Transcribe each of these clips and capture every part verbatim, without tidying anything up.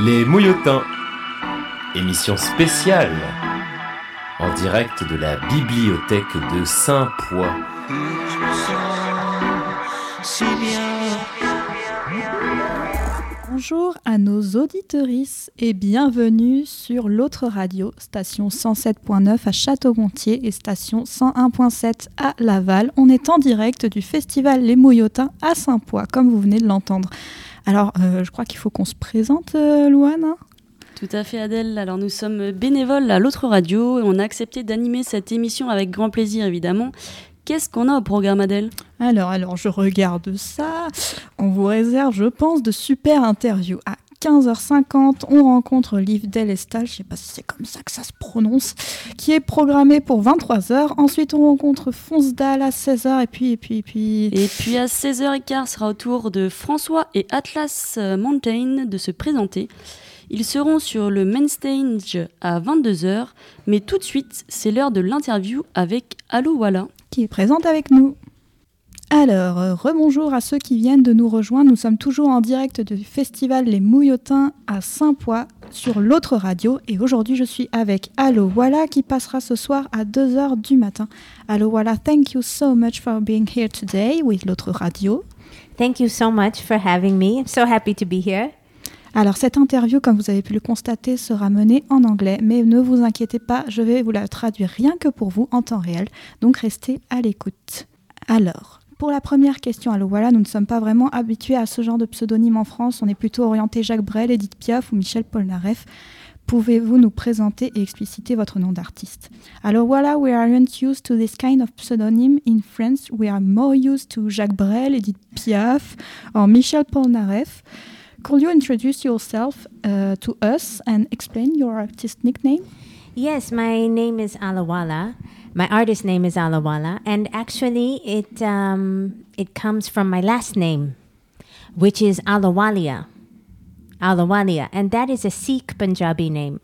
Les Mouillotins, émission spéciale en direct de la bibliothèque de Saint-Poix. Bonjour à nos auditrices et bienvenue sur l'autre radio, station cent sept point neuf à Château-Gontier et station cent un point sept à Laval. On est en direct du festival Les Mouillotins à Saint-Poix, comme vous venez de l'entendre. Alors, euh, je crois qu'il faut qu'on se présente, euh, Louane. Tout à fait, Adèle. Alors, nous sommes bénévoles à l'autre radio et on a accepté d'animer cette émission avec grand plaisir, évidemment. Qu'est-ce qu'on a au programme, Adèle ? Alors, alors, je regarde ça. On vous réserve, je pense, de super interviews. À quinze heures cinquante, on rencontre Liv Delestal, je ne sais pas si c'est comme ça que ça se prononce, qui est programmé pour vingt-trois heures. Ensuite, on rencontre Fonsdal à seize heures. Et puis, et puis, et puis... Et puis, à seize heures quinze, sera au tour de François et Atlas Mountain de se présenter. Ils seront sur le main stage à vingt-deux heures. Mais tout de suite, c'est l'heure de l'interview avec Allo Walla, qui est présente avec nous. Alors, euh, rebonjour à ceux qui viennent de nous rejoindre. Nous sommes toujours en direct du festival Les Mouillotins à Saint-Poix sur l'autre radio. Et aujourd'hui, je suis avec Allo Walla qui passera ce soir à deux heures du matin. Allo Walla, thank you so much for being here today with l'autre radio. Thank you so much for having me. I'm so happy to be here. Alors, cette interview, comme vous avez pu le constater, sera menée en anglais. Mais ne vous inquiétez pas, je vais vous la traduire rien que pour vous en temps réel. Donc, restez à l'écoute. Alors... Pour la première question, Allo Walla, nous ne sommes pas vraiment habitués à ce genre de pseudonyme en France. On est plutôt orienté Jacques Brel, Edith Piaf ou Michel Polnareff. Pouvez-vous nous présenter et expliciter votre nom d'artiste? Allo Walla, we aren't used to this kind of pseudonym in France. We are more used to Jacques Brel, Edith Piaf or Michel Polnareff. Could you introduce yourself uh, to us and explain your artist nickname? Yes, my name is Allo Walla. My artist name is Allo Walla, and actually it um, it comes from my last name, which is Ahluwalia. Ahluwalia, and that is a Sikh Punjabi name.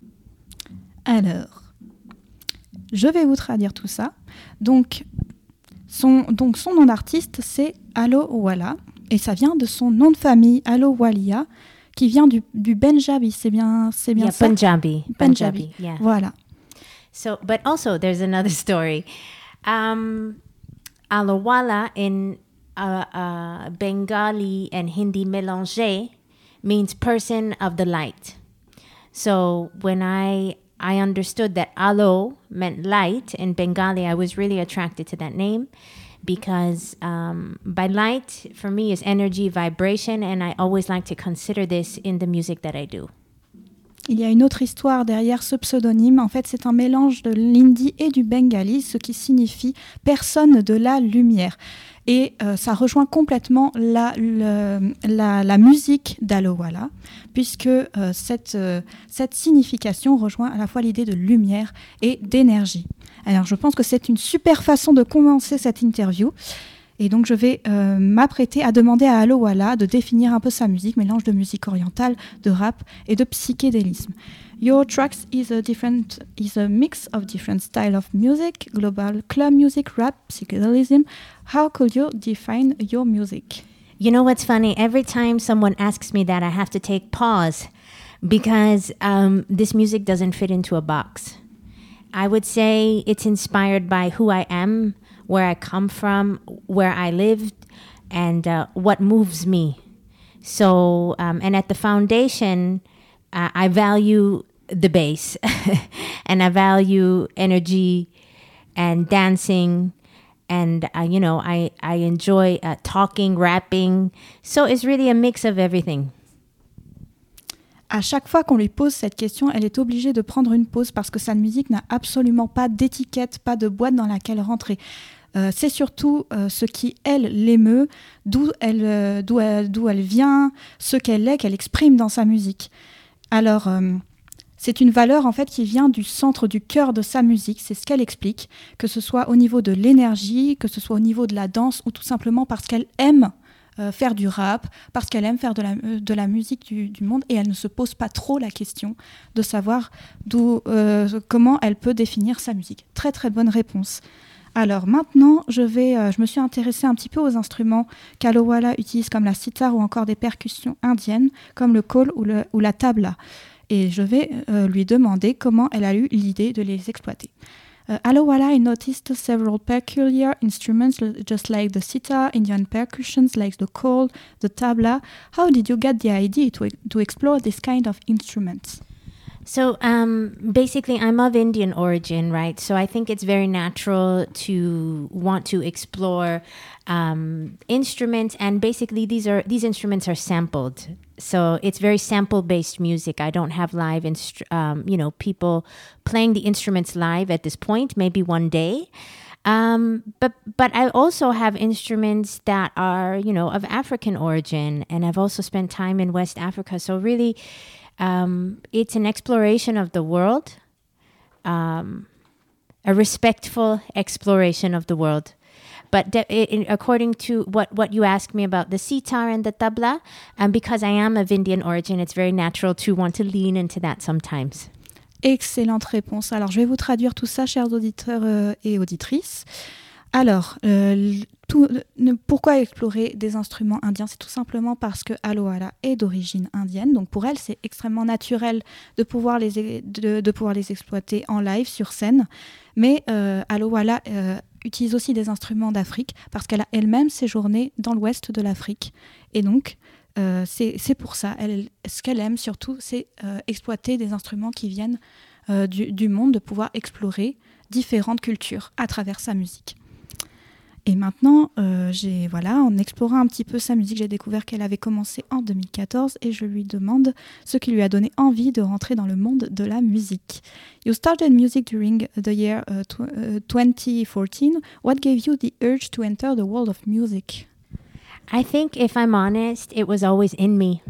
Alors, je vais vous traduire tout ça. Donc, son, donc son nom d'artiste, c'est Allo Walla, et ça vient de son nom de famille, Ahluwalia, qui vient du, du Benjabi. C'est bien, c'est bien yeah, ça? Punjabi. Punjabi. Punjabi, yeah. Voilà. So, but also there's another story. Um, Ahluwalia in uh, uh, Bengali and Hindi mélangé means person of the light. So when I I understood that Alo meant light in Bengali, I was really attracted to that name because um, by light for me is energy, vibration, and I always like to consider this in the music that I do. Il y a une autre histoire derrière ce pseudonyme. En fait, c'est un mélange de l'hindi et du bengali, ce qui signifie « personne de la lumière ». Et euh, ça rejoint complètement la, le, la, la musique d'Allo Walla, puisque euh, cette, euh, cette signification rejoint à la fois l'idée de lumière et d'énergie. Alors, je pense que c'est une super façon de commencer cette interview. Et donc, je vais euh, m'apprêter à demander à Allo Walla de définir un peu sa musique, mélange de musique orientale, de rap et de psychédélisme. Your tracks is a different is a mix of different styles of music, global club music, rap, psychedelism. How could you define your music? You know what's funny? Every time someone asks me that, I have to take pause because um, this music doesn't fit into a box. I would say it's inspired by who I am, where I come from, where I lived, and uh, what moves me. So, um, and at the foundation, uh, I value the bass, and I value energy and dancing, and uh, you know, I I enjoy uh, talking, rapping. So it's really a mix of everything. À chaque fois qu'on lui pose cette question, elle est obligée de prendre une pause parce que sa musique n'a absolument pas d'étiquette, pas de boîte dans laquelle rentrer. Euh, c'est surtout euh, ce qui, elle, l'émeut, d'où elle, euh, d'où elle, d'où elle vient, ce qu'elle est, qu'elle exprime dans sa musique. Alors, euh, c'est une valeur en fait qui vient du centre, du cœur de sa musique, c'est ce qu'elle explique, que ce soit au niveau de l'énergie, que ce soit au niveau de la danse ou tout simplement parce qu'elle aime euh, faire du rap, parce qu'elle aime faire de la, euh, de la musique du, du monde et elle ne se pose pas trop la question de savoir d'où, euh, comment elle peut définir sa musique. Très très bonne réponse. Alors maintenant, je, vais, euh, je me suis intéressée un petit peu aux instruments qu'Alowala utilise comme la sitar ou encore des percussions indiennes comme le khol ou, le, ou la tabla. Et je vais euh, lui demander comment elle a eu l'idée de les exploiter. Uh, Alowala, I noticed several peculiar instruments just like the sitar, Indian percussions like the khol, the tabla. How did you get the idea to, to explore this kind of instruments? So um, basically, I'm of Indian origin, right? So I think it's very natural to want to explore um, instruments, and basically these are these instruments are sampled. So it's very sample-based music. I don't have live, instru- um, you know, people playing the instruments live at this point. Maybe one day. Um, but but I also have instruments that are, you know, of African origin, and I've also spent time in West Africa. So really. Um, it's an exploration of the world, um, a respectful exploration of the world. But de- it, according to what, what you asked me about the sitar and the tabla, and because I am of Indian origin, it's very natural to want to lean into that sometimes. Excellente réponse. Alors, je vais vous traduire tout ça, chers auditeurs euh, et auditrices. Alors, euh, tout, euh, pourquoi explorer des instruments indiens? C'est tout simplement parce que Alowala est d'origine indienne. Donc pour elle, c'est extrêmement naturel de pouvoir les, de, de pouvoir les exploiter en live, sur scène. Mais euh, Alowala euh, utilise aussi des instruments d'Afrique parce qu'elle a elle-même séjourné dans l'ouest de l'Afrique. Et donc, euh, c'est, c'est pour ça. Elle, ce qu'elle aime surtout, c'est euh, exploiter des instruments qui viennent euh, du, du monde, de pouvoir explorer différentes cultures à travers sa musique. Et maintenant, euh, j'ai, voilà, en explorant un petit peu sa musique, j'ai découvert qu'elle avait commencé en deux mille quatorze et je lui demande ce qui lui a donné envie de rentrer dans le monde de la musique. You started music during the year uh, tw- uh, twenty fourteen. What gave you the urge to enter the world of music? I think, if I'm honest, it was always in me,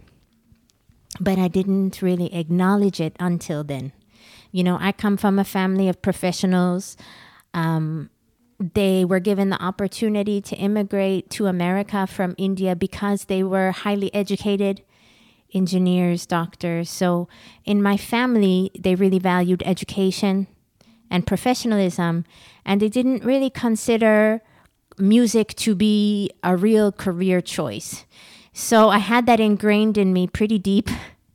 but I didn't really acknowledge it until then. You know, I come from a family of professionals. Um, They were given the opportunity to immigrate to America from India because they were highly educated engineers, doctors. So in my family, they really valued education and professionalism, and they didn't really consider music to be a real career choice. So I had that ingrained in me pretty deep.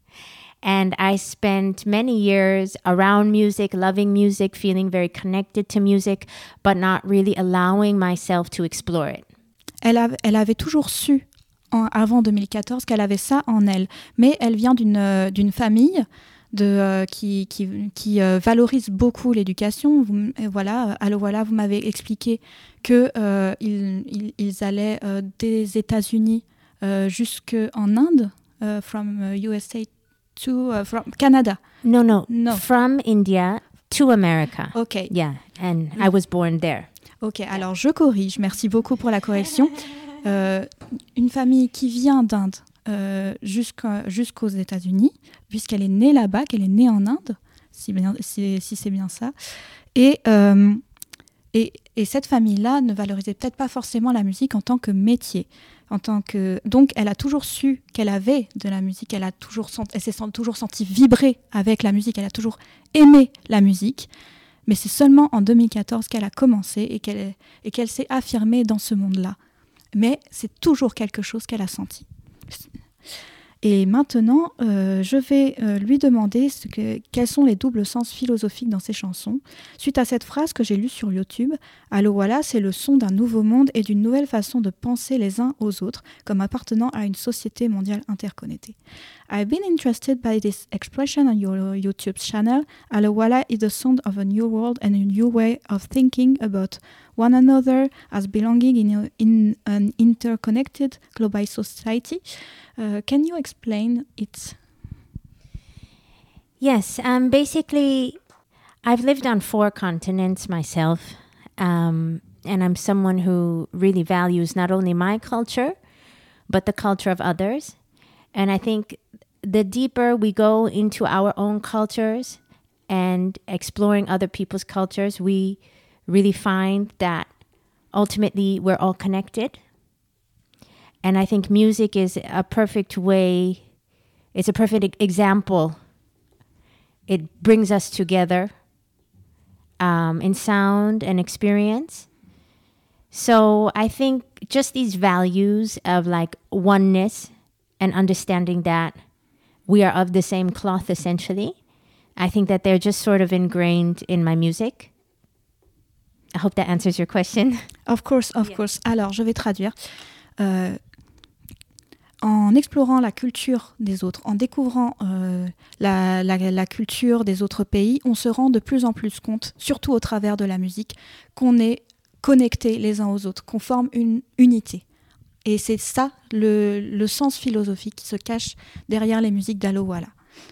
And I spent many years around music, loving music, feeling very connected to music, but not really allowing myself to explore it. Elle, av- elle avait toujours su, en, avant deux mille quatorze, qu'elle avait ça en elle. Mais elle vient d'une, euh, d'une famille de, euh, qui, qui, qui euh, valorise beaucoup l'éducation. Vous, et voilà, alors voilà, vous m'avez expliqué qu'ils euh, ils, ils allaient euh, des États-Unis euh, jusqu'en Inde, euh, from uh, U S A to uh, from Canada. No, no, No. From India to America. Ok. Yeah, and I was born there. Ok, alors je corrige. Merci beaucoup pour la correction. Euh, une famille qui vient d'Inde euh, jusqu'à, jusqu'aux États-Unis, puisqu'elle est née là-bas, qu'elle est née en Inde, si, bien, si, si c'est bien ça. Et, euh, et, et cette famille-là ne valorisait peut-être pas forcément la musique en tant que métier. En tant que... Donc, elle a toujours su qu'elle avait de la musique, elle, a toujours senti... elle s'est sent... toujours sentie vibrer avec la musique, elle a toujours aimé la musique. Mais c'est seulement en deux mille quatorze qu'elle a commencé et qu'elle, est... et qu'elle s'est affirmée dans ce monde-là. Mais c'est toujours quelque chose qu'elle a senti. Et maintenant, euh, je vais euh, lui demander ce que, quels sont les doubles sens philosophiques dans ses chansons. Suite à cette phrase que j'ai lue sur YouTube, Alowala, c'est le son d'un nouveau monde et d'une nouvelle façon de penser les uns aux autres, comme appartenant à une société mondiale interconnectée. I've been interested by this expression on your YouTube channel. Alowala is the sound of a new world and a new way of thinking about one another as belonging in, a, in an interconnected global society. Uh, can you explain it? Yes, um, basically, I've lived on four continents myself, um, and I'm someone who really values not only my culture, but the culture of others. And I think the deeper we go into our own cultures and exploring other people's cultures, we really find that ultimately we're all connected. And I think music is a perfect way, it's a perfect example. It brings us together um, in sound and experience. So I think just these values of like oneness and understanding that we are of the same cloth essentially, I think that they're just sort of ingrained in my music. I hope that answers your question. Of course, of yeah. course. Alors, je vais traduire. Euh, en explorant la culture des autres, en découvrant euh, la, la, la culture des autres pays, on se rend de plus en plus compte, surtout au travers de la musique, qu'on est connectés les uns aux autres, qu'on forme une unité. Et c'est ça le, le sens philosophique qui se cache derrière les musiques d'Alowala.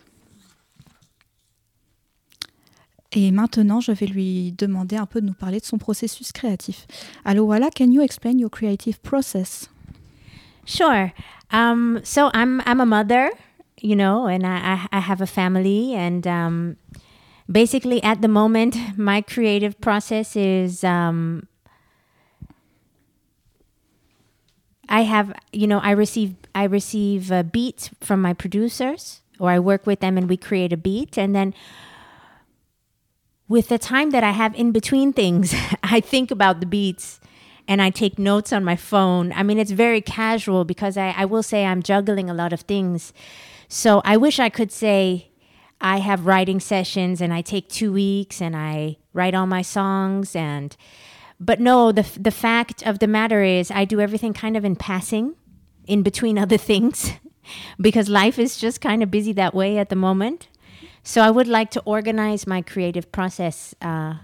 Et maintenant, je vais lui demander un peu de nous parler de son processus créatif. Alowala, can you explain your creative process? Sure. Um, so I'm I'm a mother, you know, and I, I have a family. And um, basically at the moment, my creative process is... Um, I have, you know, I receive I receive a beat from my producers, or I work with them and we create a beat. And then with the time that I have in between things, I think about the beats and I take notes on my phone. I mean, it's very casual because I, I will say I'm juggling a lot of things. So I wish I could say I have writing sessions and I take two weeks and I write all my songs. And but no, the the fact of the matter is I do everything kind of in passing, in between other things, because life is just kind of busy that way at the moment. So I would like to organize my creative process uh,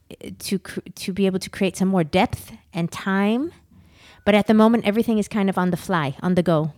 to cr- to be able to create some more depth and time. But at the moment, everything is kind of on the fly, on the go.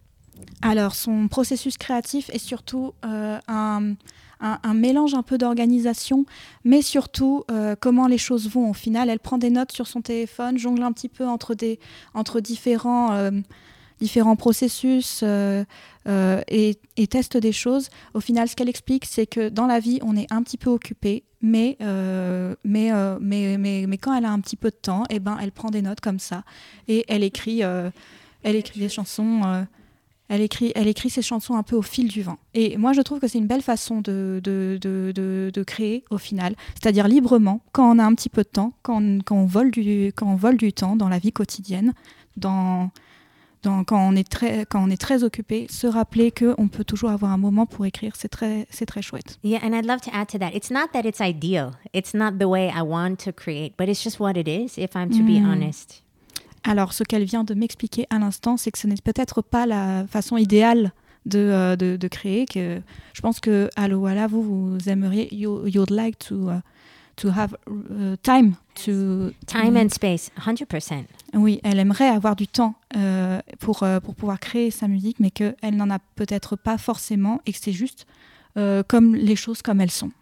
Alors, son processus créatif est surtout euh, un, un, un mélange un peu d'organisation, mais surtout euh, comment les choses vont. Au final, elle prend des notes sur son téléphone, jongle un petit peu entre, des, entre différents... Euh, différents processus euh, euh, et, et teste des choses. Au final, ce qu'elle explique, c'est que dans la vie, on est un petit peu occupé, mais, euh, mais, euh, mais, mais, mais quand elle a un petit peu de temps, eh ben, elle prend des notes comme ça et elle écrit, euh, elle écrit des chansons, euh, elle, écrit, elle écrit ses chansons un peu au fil du vent. Et moi, je trouve que c'est une belle façon de, de, de, de, de créer au final, c'est-à-dire librement, quand on a un petit peu de temps, quand on, quand on, vole, du, quand on vole du temps dans la vie quotidienne, dans... Donc, quand on est très, quand on est très occupé, se rappeler qu'on peut toujours avoir un moment pour écrire, c'est très, c'est très chouette. Yeah, and I'd love to add to that. It's not that it's ideal. It's not the way I want to create, but it's just what it is, if I'm to mm. be honest. Alors, ce qu'elle vient de m'expliquer à l'instant, c'est que ce n'est peut-être pas la façon idéale de, euh, de, de créer. Que je pense que Alowala, vous, vous aimeriez, you, you'd like to... Uh, to have uh, time to... Time and space, one hundred percent. Oui, elle aimerait avoir du temps euh, pour, euh, pour pouvoir créer sa musique, mais qu'elle n'en a peut-être pas forcément et que c'est juste euh, comme les choses comme elles sont.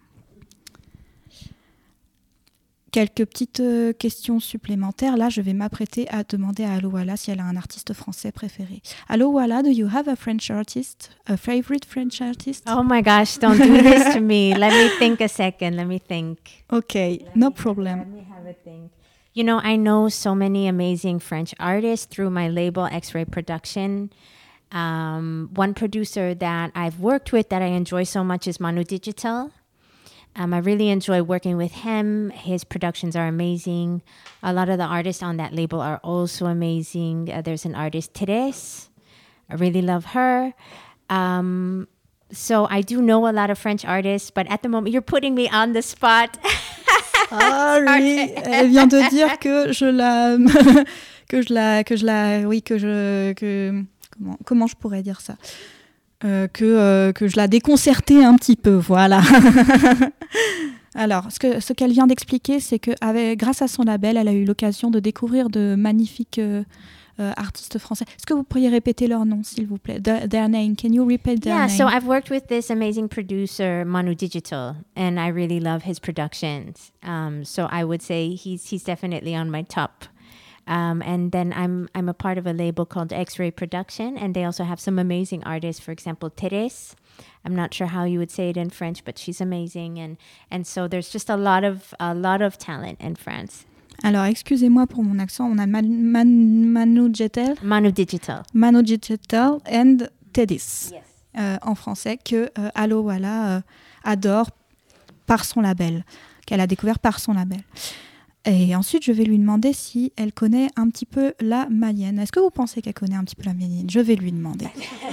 Quelques petites euh, questions supplémentaires. Là, je vais m'apprêter à demander à Alowala si elle a un artiste français préféré. Alowala, do you have a French artist, a favorite French artist? Oh my gosh, don't do this to me. Let me think a second. Let me think. Okay, Let no me, problem. Let me have a think. You know, I know so many amazing French artists through my label, X-Ray Production. Um, one producer that I've worked with that I enjoy so much is Manu Digital. Um, I really enjoy working with him. His productions are amazing. A lot of the artists on that label are also amazing. Uh, there's an artist, Therese. I really love her. Um, so I do know a lot of French artists, but at the moment, you're putting me on the spot. Sorry. Elle vient de dire que je la, que je la, que je la, oui, que je, que comment, comment je pourrais dire ça? Euh, que, euh, que je la déconcertais un petit peu, voilà. Alors, ce, que, ce qu'elle vient d'expliquer, c'est que avec, grâce à son label, elle a eu l'occasion de découvrir de magnifiques euh, euh, artistes français. Est-ce que vous pourriez répéter leur nom, s'il vous plaît? The, their name. Can you repeat their yeah, name? Yeah, so I've worked with this amazing producer, Manu Digital, and I really love his productions. Um, so I would say he's he's definitely on my top. Um, and then I'm I'm a part of a label called X-Ray Production, and they also have some amazing artists. For example, Therese. I'm not sure how you would say it in French, but she's amazing, and and so there's just a lot of a lot of talent in France. Alors, excusez-moi pour mon accent. On a Man, Man, Manu Digital, Manu Digital, Manu Digital, and Therese yes. euh, en français que euh, Alowala euh, adore par son label, qu'elle a découvert par son label. Et ensuite, je vais lui demander si elle connaît un petit peu la Mayenne. Est-ce que vous pensez qu'elle connaît un petit peu la Mayenne ? Je vais lui demander.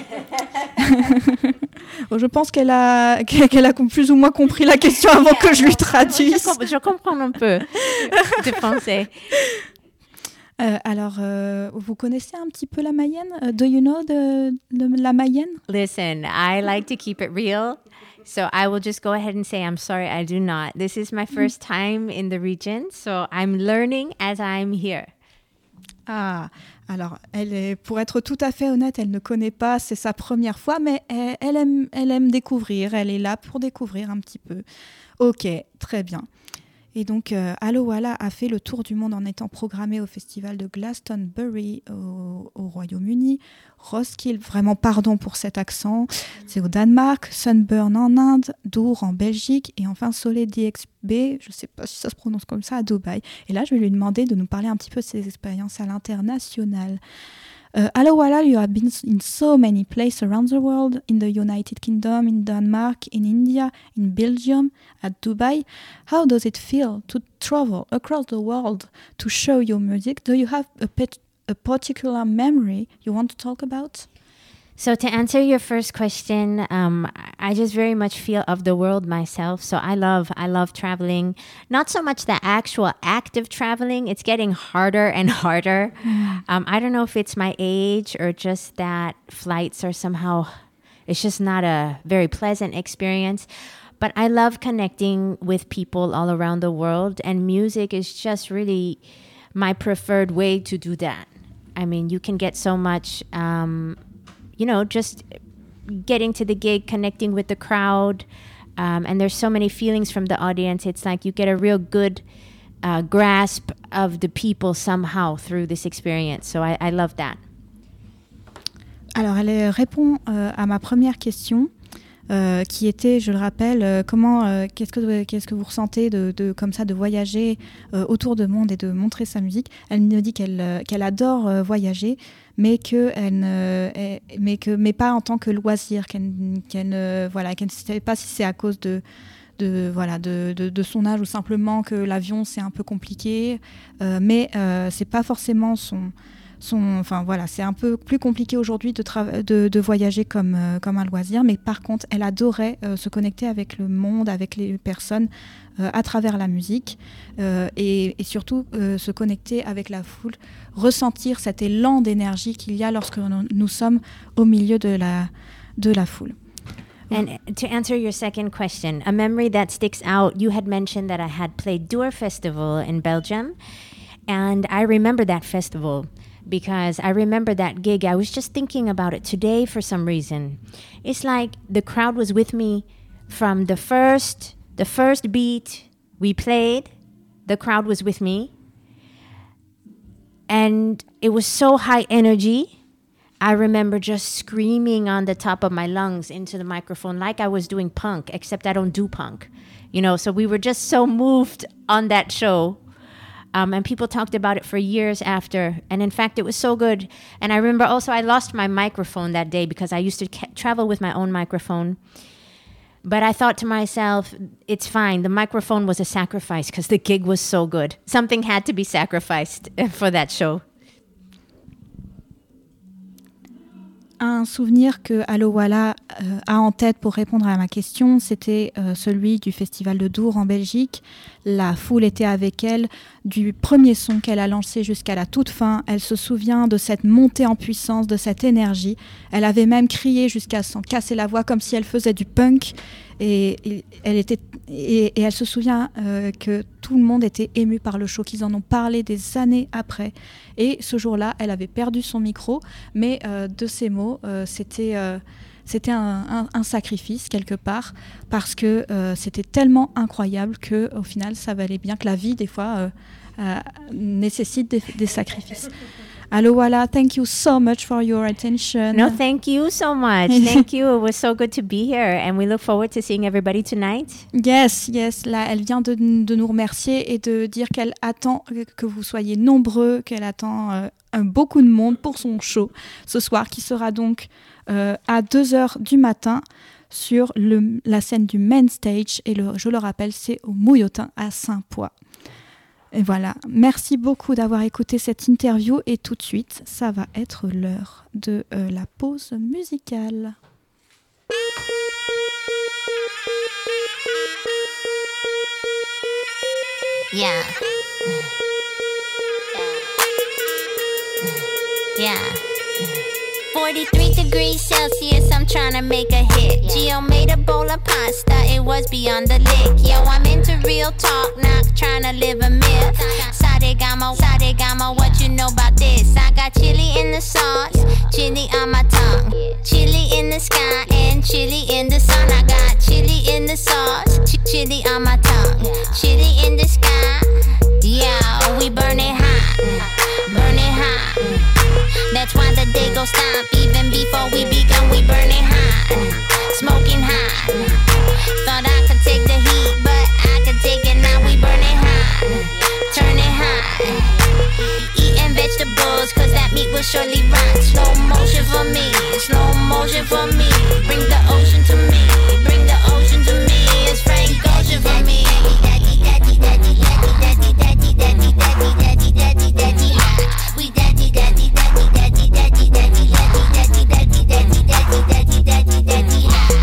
Je pense qu'elle a, qu'elle a plus ou moins compris la question avant que je lui traduise. Je, je comprends un peu de français. Euh, alors, euh, vous connaissez un petit peu la Mayenne ? uh, Do you know the, the, la Mayenne ? Listen, I like to keep it real. So I will just go ahead and say, I'm sorry, I do not. This is my first time in the region, so I'm learning as I'm here. Ah, alors, elle est, pour être tout à fait honnête, elle ne connaît pas, c'est sa première fois, mais elle, elle, aime, elle aime découvrir, elle est là pour découvrir un petit peu. Ok, très bien. Et donc, euh, Alowala a fait le tour du monde en étant programmée au festival de Glastonbury au, au Royaume-Uni, Roskilde, vraiment pardon pour cet accent, c'est au Danemark, Sunburn en Inde, Dour en Belgique et enfin Soleil D X B, je ne sais pas si ça se prononce comme ça, à Dubaï. Et là, je vais lui demander de nous parler un petit peu de ses expériences à l'international. Uh, Alowala, you have been in so many places around the world, in the United Kingdom, in Denmark, in India, in Belgium, at Dubai. How does it feel to travel across the world to show your music? Do you have a, pet, a particular memory you want to talk about? So to answer your first question, um, I just very much feel of the world myself. So I love, I love traveling. Not so much the actual act of traveling. It's getting harder and harder. Mm. Um, I don't know if it's my age or just that flights are somehow, it's just not a very pleasant experience. But I love connecting with people all around the world. And music is just really my preferred way to do that. I mean, you can get so much... Um, you know, just getting to the gig, connecting with the crowd. Um, and there's so many feelings from the audience. It's like you get a real good uh, grasp of the people somehow through this experience. So I, I love that. Alors, elle répond euh, à ma première question. Euh, qui était, je le rappelle, euh, comment, euh, qu'est-ce que, qu'est-ce que vous ressentez de, de, comme ça, de voyager euh, autour du monde et de montrer sa musique. Elle me dit qu'elle, euh, qu'elle adore euh, voyager, mais, que elle ne, elle, mais, que, mais pas en tant que loisir, qu'elle, qu'elle, ne, voilà, qu'elle ne sait pas si c'est à cause de, de, voilà, de, de, de son âge ou simplement que l'avion, c'est un peu compliqué, euh, mais euh, c'est pas forcément son... Son, enfin voilà, c'est un peu plus compliqué aujourd'hui de, tra- de, de voyager comme, euh, comme un loisir, mais par contre, elle adorait euh, se connecter avec le monde, avec les personnes euh, à travers la musique euh, et, et surtout euh, se connecter avec la foule, ressentir cet élan d'énergie qu'il y a lorsque nous sommes au milieu de la, de la foule. And to answer your second question, a memory that sticks out, you had mentioned that I had played Dour Festival in Belgium, and I remember that festival. Because I remember that gig, I was just thinking about it today for some reason. It's like the crowd was with me from the first, the first beat we played. The crowd was with me. And it was so high energy. I remember just screaming on the top of my lungs into the microphone like I was doing punk, except I don't do punk. You know, so we were just so moved on that show. Um, and people talked about it for years after. And in fact, it was so good. And I remember also I lost my microphone that day because I used to ca- travel with my own microphone. But I thought to myself, it's fine. The microphone was a sacrifice because the gig was so good. Something had to be sacrificed for that show. Un souvenir que Alowala euh, a en tête pour répondre à ma question, c'était euh, celui du festival de Dour en Belgique. La foule était avec elle du premier son qu'elle a lancé jusqu'à la toute fin. Elle se souvient de cette montée en puissance, de cette énergie. Elle avait même crié jusqu'à s'en casser la voix comme si elle faisait du punk. Et, et, elle, était, et, et elle se souvient euh, que tout le monde était ému par le show, qu'ils en ont parlé des années après. Et ce jour-là, elle avait perdu son micro, mais euh, de ces mots, euh, c'était, euh, c'était un, un, un sacrifice quelque part, parce que euh, c'était tellement incroyable qu'au final, ça valait bien, que la vie, des fois, euh, euh, nécessite des, des sacrifices. Alowala, thank you so much for your attention. No, thank you so much. Thank you. It was so good to be here. And we look forward to seeing everybody tonight. Yes, yes. Là, elle vient de, de nous remercier et de dire qu'elle attend que vous soyez nombreux, qu'elle attend euh, un, beaucoup de monde pour son show ce soir, qui sera donc euh, à deux heures du matin sur le, la scène du Main Stage. Et le, je le rappelle, c'est au Mouillotin à Saint-Poix. Et voilà, merci beaucoup d'avoir écouté cette interview et tout de suite, ça va être l'heure de euh, la pause musicale. Yeah. Yeah. forty-three degrees Celsius, I'm tryna make a hit. Gio made a bowl of pasta, it was beyond the lick. Yo, I'm into real talk, not tryna live a myth. Saregama, Saregama, what you know about this? I got chili in the sauce, chili on my tongue. Chili in the sky and chili in the sun. I got chili in the sauce, ch- chili on my tongue. Chili in the sky, yeah, we burn it hot, burn it hot. That's why the day gon' stop. Even before we begun, we burning hot, smoking hot. Thought I could take the heat, but I could take it now. We burning hot, turning hot. Eating vegetables, cause that meat will surely rot. Slow motion for me, slow motion for me. Bring the ocean to me, bring the ocean to me. It's Frank Ocean for me. Daddy, daddy, daddy, daddy, daddy, daddy, daddy, daddy, daddy, daddy, daddy, hot. We daddy, daddy, daddy, daddy, daddy, daddy, daddy, daddy, daddy, daddy, daddy, daddy, daddy, daddy, hot.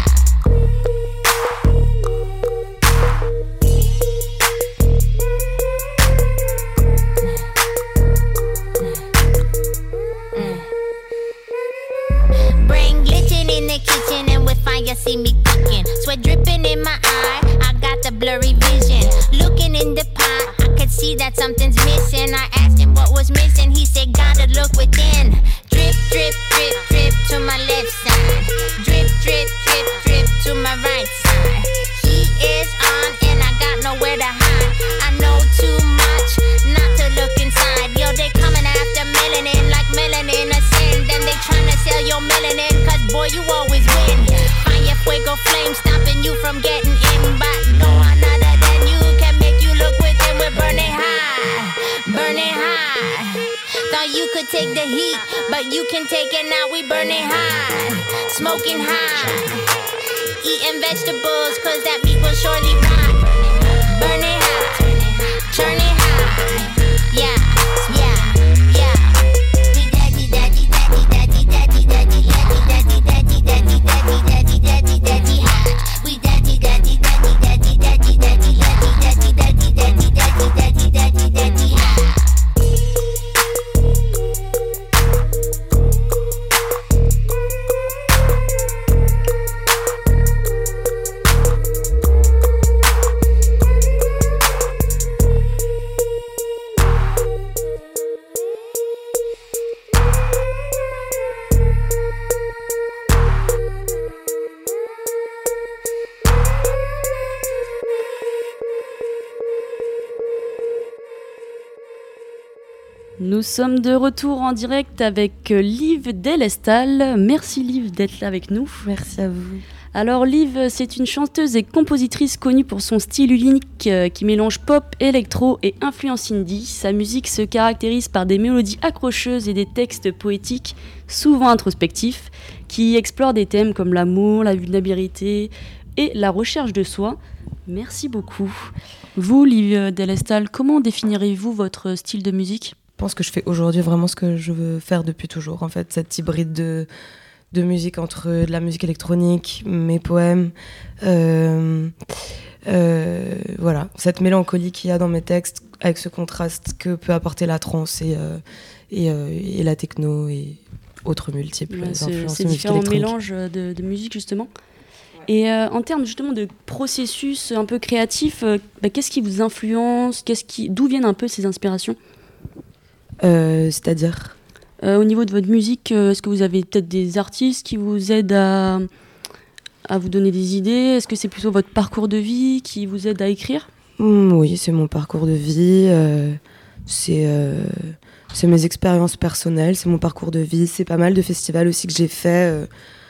Brain glitching in the kitchen and with fire see me cooking. Sweat dripping in my eye, I got the blurry vision. Looking in the pot, I could see that something's missing. I asked him what was missing, he said gotta look within. Drip, drip, drip, drip to my left side. Drip, drip, drip, drip to my right side. Heat is on and I got nowhere to hide. I know too much not to look inside. Yo, they coming after melanin like melanin a sin. Then they tryna sell your melanin, cause boy you always win. Fire, fuego, flame stopping you from getting in. But no one other than you can make you look within. We're burning high, burning high. Thought you could take the heat, but you can take it now. We burning high, smoking high. Eating vegetables, cause that meat will surely rot. Burning high, turning high. Yeah, yeah, yeah. We daddy, daddy, daddy, daddy, daddy, daddy, daddy, daddy, daddy, daddy, daddy, daddy, daddy, daddy, hot. We daddy, daddy, daddy, daddy, daddy, daddy, daddy, daddy, daddy, daddy, daddy, daddy, daddy, daddy, hot. Nous sommes de retour en direct avec Liv Delestal. Merci Liv d'être là avec nous. Merci à vous. Alors Liv, c'est une chanteuse et compositrice connue pour son style unique euh, qui mélange pop, électro et influence indie. Sa musique se caractérise par des mélodies accrocheuses et des textes poétiques, souvent introspectifs, qui explorent des thèmes comme l'amour, la vulnérabilité et la recherche de soi. Merci beaucoup. Vous, Liv Delestal, comment définirez-vous votre style de musique ? Je pense que je fais aujourd'hui vraiment ce que je veux faire depuis toujours, en fait, cet hybride de, de musique entre de la musique électronique, mes poèmes, euh, euh, voilà, cette mélancolie qu'il y a dans mes textes avec ce contraste que peut apporter la trance et, euh, et, euh, et la techno et autres multiples Ouais, influences. Ces différents mélanges de, de musique justement. Et euh, en termes justement de processus un peu créatif, euh, bah, qu'est-ce qui vous influence, qu'est-ce qui, d'où viennent un peu ces inspirations ? Euh, c'est-à-dire euh, Au niveau de votre musique, euh, est-ce que vous avez peut-être des artistes qui vous aident à, à vous donner des idées ? Est-ce que c'est plutôt votre parcours de vie qui vous aide à écrire ? mmh, Oui, c'est mon parcours de vie, euh, c'est, euh, c'est mes expériences personnelles, c'est mon parcours de vie, c'est pas mal de festivals aussi que j'ai fait, euh,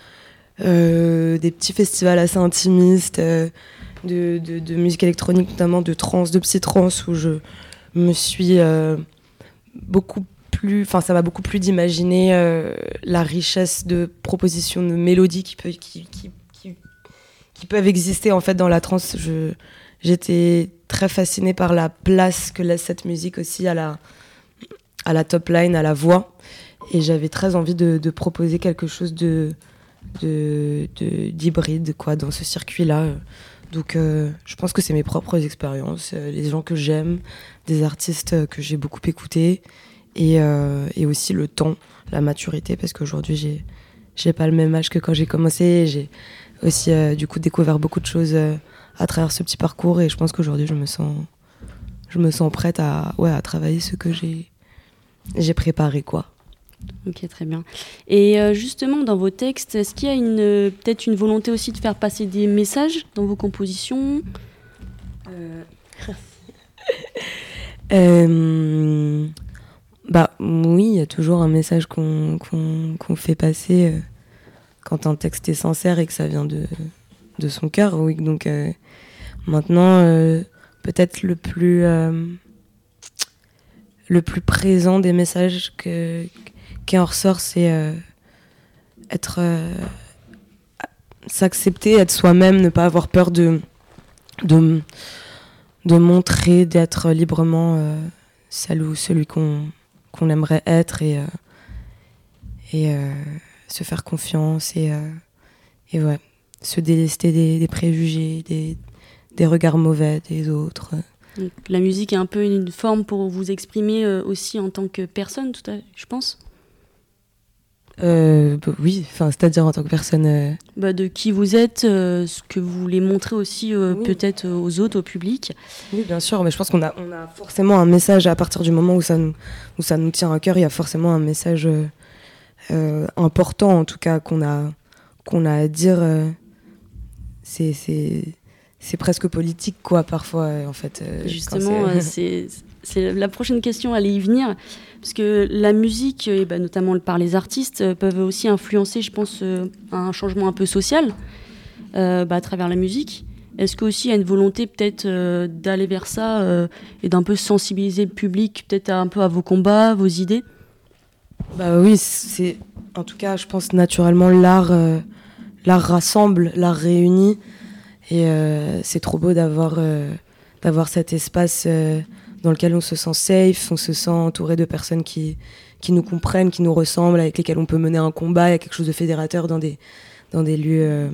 euh, des petits festivals assez intimistes, euh, de, de, de musique électronique, notamment de trance, de psy-trance, où je me suis... Euh, beaucoup plus, enfin ça m'a beaucoup plu d'imaginer euh, la richesse de propositions de mélodies qui, peut, qui, qui, qui, qui peuvent exister en fait dans la trance. Je, j'étais très fascinée par la place que laisse cette musique aussi à la, à la top line, à la voix. Et j'avais très envie de, de proposer quelque chose de, de, de, d'hybride quoi, dans ce circuit-là. Donc euh, je pense que c'est mes propres expériences, euh, les gens que j'aime, des artistes que j'ai beaucoup écoutés, et, euh, et aussi le temps, la maturité, parce qu'aujourd'hui j'ai, j'ai pas le même âge que quand j'ai commencé. J'ai aussi euh, du coup découvert beaucoup de choses euh, à travers ce petit parcours, et je pense qu'aujourd'hui je me sens, je me sens prête à, ouais, à travailler ce que j'ai, j'ai préparé quoi. Ok, très bien. Et euh, justement, dans vos textes, est-ce qu'il y a une, euh, peut-être une volonté aussi de faire passer des messages dans vos compositions ? euh... euh... Bah oui, il y a toujours un message qu'on, qu'on, qu'on fait passer euh, quand un texte est sincère et que ça vient de, de son cœur. Oui, donc euh, maintenant, euh, peut-être le plus, euh, le plus présent des messages que qui en ressort, c'est euh, être euh, s'accepter, être soi-même, ne pas avoir peur de de, de montrer, d'être librement euh, celle ou celui qu'on qu'on aimerait être, et euh, et euh, se faire confiance, et euh, et ouais, se délester des, des préjugés, des des regards mauvais des autres. Donc, la musique est un peu une forme pour vous exprimer euh, aussi en tant que personne, tout à, je pense. Euh, bah oui, enfin, c'est-à-dire en tant que personne. Euh... Bah, de qui vous êtes, euh, ce que vous voulez montrer aussi euh, oui. peut-être aux autres, au public. Oui, bien sûr, mais je pense qu'on a, on a forcément un message à partir du moment où ça nous, où ça nous tient à cœur. Il y a forcément un message euh, euh, important, en tout cas, qu'on a, qu'on a à dire. Euh, c'est, c'est, c'est presque politique, quoi, parfois, en fait. Euh, Justement, c'est... c'est, c'est la prochaine question, allait y venir. Parce que la musique, et bah notamment par les artistes, euh, peuvent aussi influencer, je pense, euh, un changement un peu social euh, bah, à travers la musique. Est-ce qu'aussi il y a une volonté peut-être euh, d'aller vers ça euh, et d'un peu sensibiliser le public peut-être un peu à vos combats, vos idées ? Bah oui, c'est en tout cas, je pense naturellement l'art, euh, l'art rassemble, l'art réunit, et euh, c'est trop beau d'avoir, euh, d'avoir cet espace. Euh, dans lequel on se sent safe, on se sent entouré de personnes qui, qui nous comprennent, qui nous ressemblent, avec lesquelles on peut mener un combat. Il y a quelque chose de fédérateur dans des, dans des lieux, euh,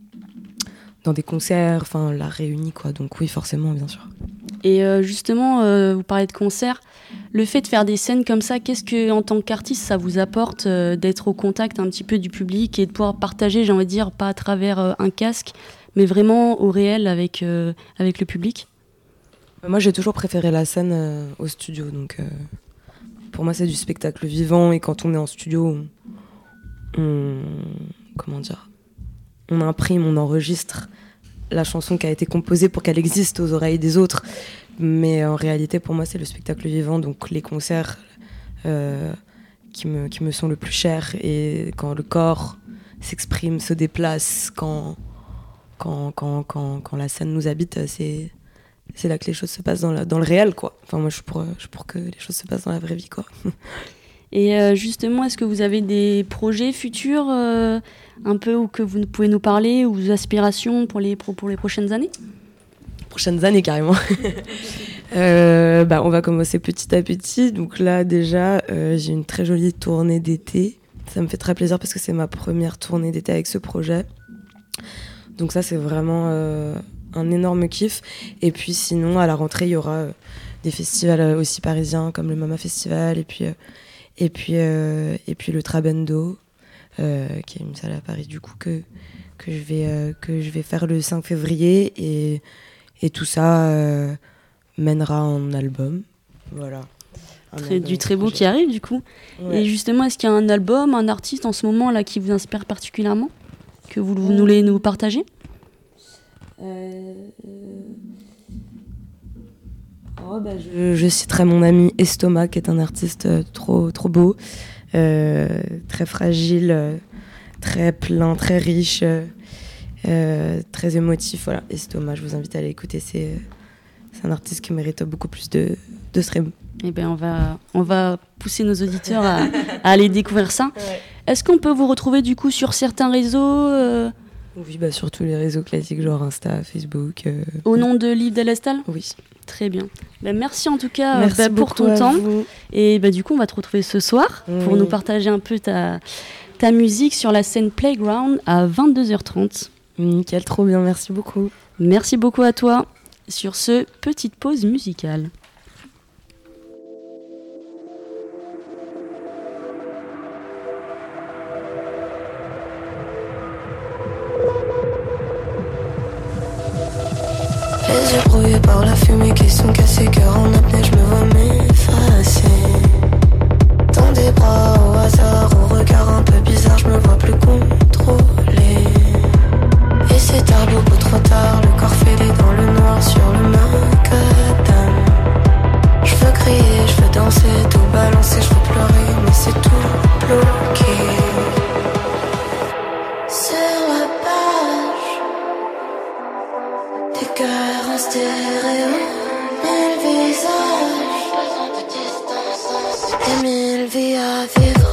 dans des concerts, enfin, la réunie, quoi. Donc oui, forcément, bien sûr. Et euh, justement, euh, vous parlez de concerts. Le fait de faire des scènes comme ça, qu'est-ce que, en tant qu'artiste, ça vous apporte euh, d'être au contact un petit peu du public et de pouvoir partager, j'ai envie de dire, pas à travers euh, un casque, mais vraiment au réel avec, euh, avec le public ? Moi, j'ai toujours préféré la scène euh, au studio, donc euh, pour moi, c'est du spectacle vivant, et quand on est en studio, on, on comment dire, on imprime, on enregistre la chanson qui a été composée pour qu'elle existe aux oreilles des autres, mais en réalité, pour moi, c'est le spectacle vivant, donc les concerts euh, qui me qui me sont le plus chers, et quand le corps s'exprime, se déplace, quand quand quand quand, quand la scène nous habite, c'est c'est là que les choses se passent dans, la, dans le réel, quoi. Enfin, moi, je suis pour, je suis pour que les choses se passent dans la vraie vie, quoi. Et euh, justement, est-ce que vous avez des projets futurs, euh, un peu, ou que vous pouvez nous parler, ou des aspirations pour les, pour, pour les prochaines années ? Prochaines années, carrément. euh, bah, on va commencer petit à petit. Donc là, déjà, euh, j'ai une très jolie tournée d'été. Ça me fait très plaisir parce que c'est ma première tournée d'été avec ce projet. Donc ça, c'est vraiment... Euh, un énorme kiff. Et puis sinon, à la rentrée, il y aura euh, des festivals euh, aussi parisiens, comme le Mama Festival, et puis, euh, et puis, euh, et puis le Trabendo, euh, qui est une salle à Paris, du coup, que, que, je, vais, euh, que je vais faire le cinq février. Et, et tout ça euh, mènera un album. Voilà. Un très, album du très beau qui arrive, du coup. Ouais. Et justement, est-ce qu'il y a un album, un artiste en ce moment là, qui vous inspire particulièrement, que vous, vous voulez nous partager ? Euh... Oh, bah, je, je citerai mon ami Estomac, qui est un artiste euh, trop, trop beau, euh, très fragile, euh, très plein, très riche, euh, très émotif. Voilà, Estomac, je vous invite à aller écouter. C'est, c'est un artiste qui mérite beaucoup plus de, de stream. Eh ben, on va, on va pousser nos auditeurs à, à aller découvrir ça. Ouais. Est-ce qu'on peut vous retrouver du coup sur certains réseaux euh Oui, bah sur tous les réseaux classiques, genre Insta, Facebook. Euh... Au nom de Liv Delestal ? Oui. Très bien. Bah, merci en tout cas merci bah, pour ton temps. Vous. Et bah, du coup, on va te retrouver ce soir oui. pour nous partager un peu ta, ta musique sur la scène Playground à vingt-deux heures trente. Nickel, trop bien, merci beaucoup. Merci beaucoup à toi. Sur ce, petite pause musicale. Les yeux brouillés par la fumée qui sont cassés, cœur en apnée, je me vois m'effacer. Dans des bras au hasard, au regard un peu bizarre, je me vois plus contrôler. Et c'est tard, beaucoup trop tard, le corps fêlé dans le noir sur le macadam. Je veux crier, je veux danser, tout balancer, je veux pleurer, mais c'est tout bloqué. Sur la page des cœurs en stéréo, mille visages, et mille vies à vivre.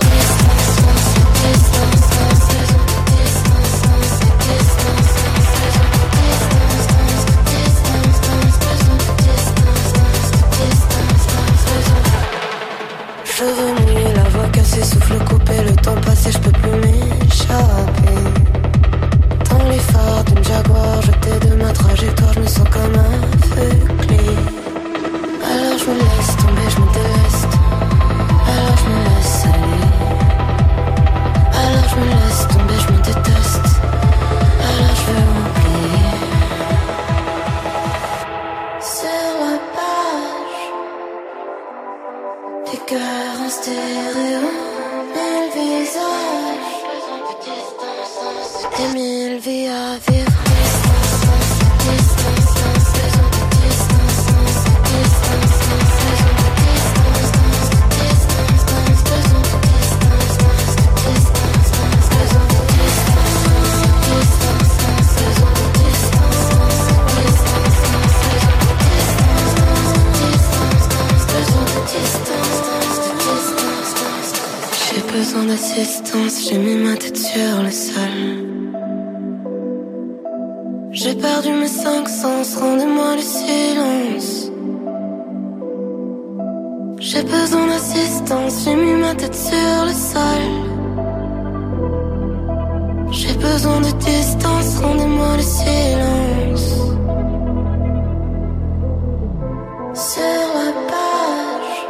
Cheveux mouillés, la voix cassée, souffle coupé, le temps passé, je peux plus m'échapper. Dans les phares d'une Jaguar, jeté de ma trajectoire, je me sens comme aveuglé. Alors je me laisse tomber, je me déleste. Alors je me laisse aller. Alors je me laisse tomber, je me déteste. Alors je veux oublier. Sur la page des cœurs en stéréo, mille visages et mille vies à vivre. J'ai besoin d'assistance, j'ai mis ma tête sur le sol. J'ai perdu mes cinq sens, rendez-moi le silence. J'ai besoin d'assistance, j'ai mis ma tête sur le sol. J'ai besoin de distance, rendez-moi le silence. Sur la page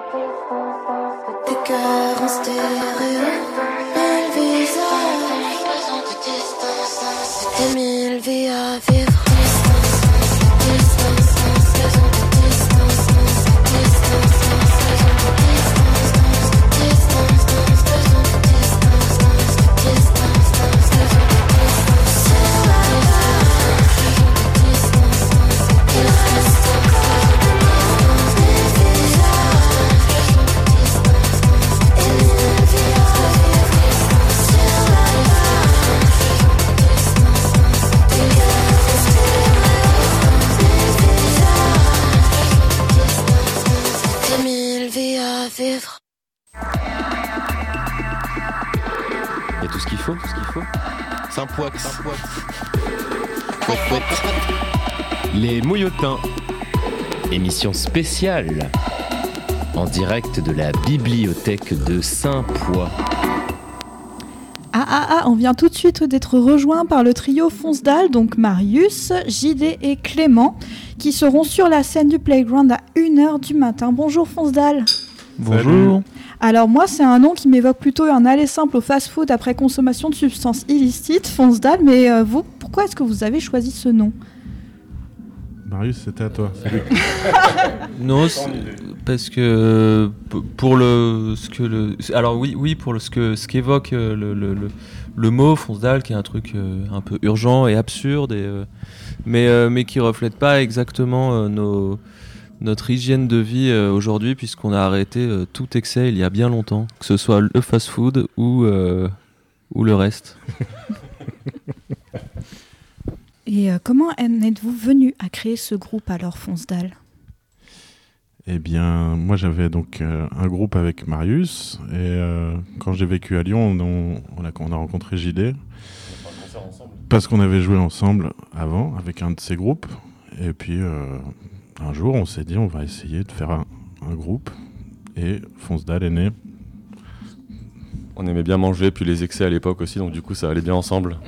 des cœurs en stéréo, mille visages et mille vies à vivre. Vivre. Il y a tout ce qu'il faut, tout ce qu'il faut. Saint-Poix. Les Mouillotins. Émission spéciale. En direct de la bibliothèque de Saint-Poix. Ah ah ah, on vient tout de suite d'être rejoint par le trio Fonsdal, donc Marius, J D et Clément, qui seront sur la scène du Playground à une heure du matin. Bonjour Fonsdal. Bonjour. Alors moi, c'est un nom qui m'évoque plutôt un aller simple au fast-food après consommation de substances illicites, Fonsdal, mais euh, vous, pourquoi est-ce que vous avez choisi ce nom ? Marius, c'était à toi. Non, c'est parce que pour le ce que le alors oui oui pour le, ce que ce qu'évoque le le, le, le mot Fonsdal, qui est un truc euh, un peu urgent et absurde, et, euh, mais euh, mais qui reflète pas exactement euh, nos notre hygiène de vie euh, aujourd'hui, puisqu'on a arrêté euh, tout excès il y a bien longtemps, que ce soit le fast-food ou, euh, ou le reste. Et euh, comment en êtes-vous venu à créer ce groupe alors, Fonsdal ? Eh bien, moi j'avais donc euh, un groupe avec Marius, et euh, quand j'ai vécu à Lyon, on, on, a, on a rencontré J D. Parce qu'on avait joué ensemble avant avec un de ces groupes. Et puis euh, un jour, on s'est dit on va essayer de faire un, un groupe. Et Fonsdal est né. On aimait bien manger, puis les excès à l'époque aussi, donc du coup ça allait bien ensemble.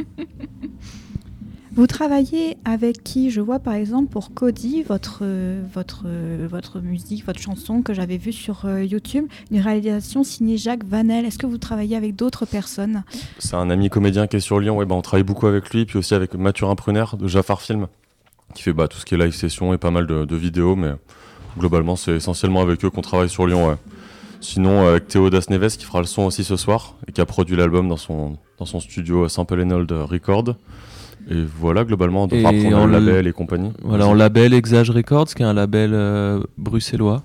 Vous travaillez avec qui? Je vois par exemple pour Cody, votre, votre, votre musique, votre chanson que j'avais vue sur euh, YouTube, une réalisation signée Jacques Vanel. Est-ce que vous travaillez avec d'autres personnes? C'est un ami comédien qui est sur Lyon, ouais, bah, on travaille beaucoup avec lui, puis aussi avec Mathurin Pruner de Jafar Film, qui fait bah, tout ce qui est live session et pas mal de, de vidéos, mais globalement c'est essentiellement avec eux qu'on travaille sur Lyon. Ouais. Sinon avec Théo Dasneves qui fera le son aussi ce soir, et qui a produit l'album dans son, dans son studio Sample and Hold Record. Et voilà, globalement, de par le label et compagnie. Voilà, en label Exage Records, qui est un label euh, bruxellois.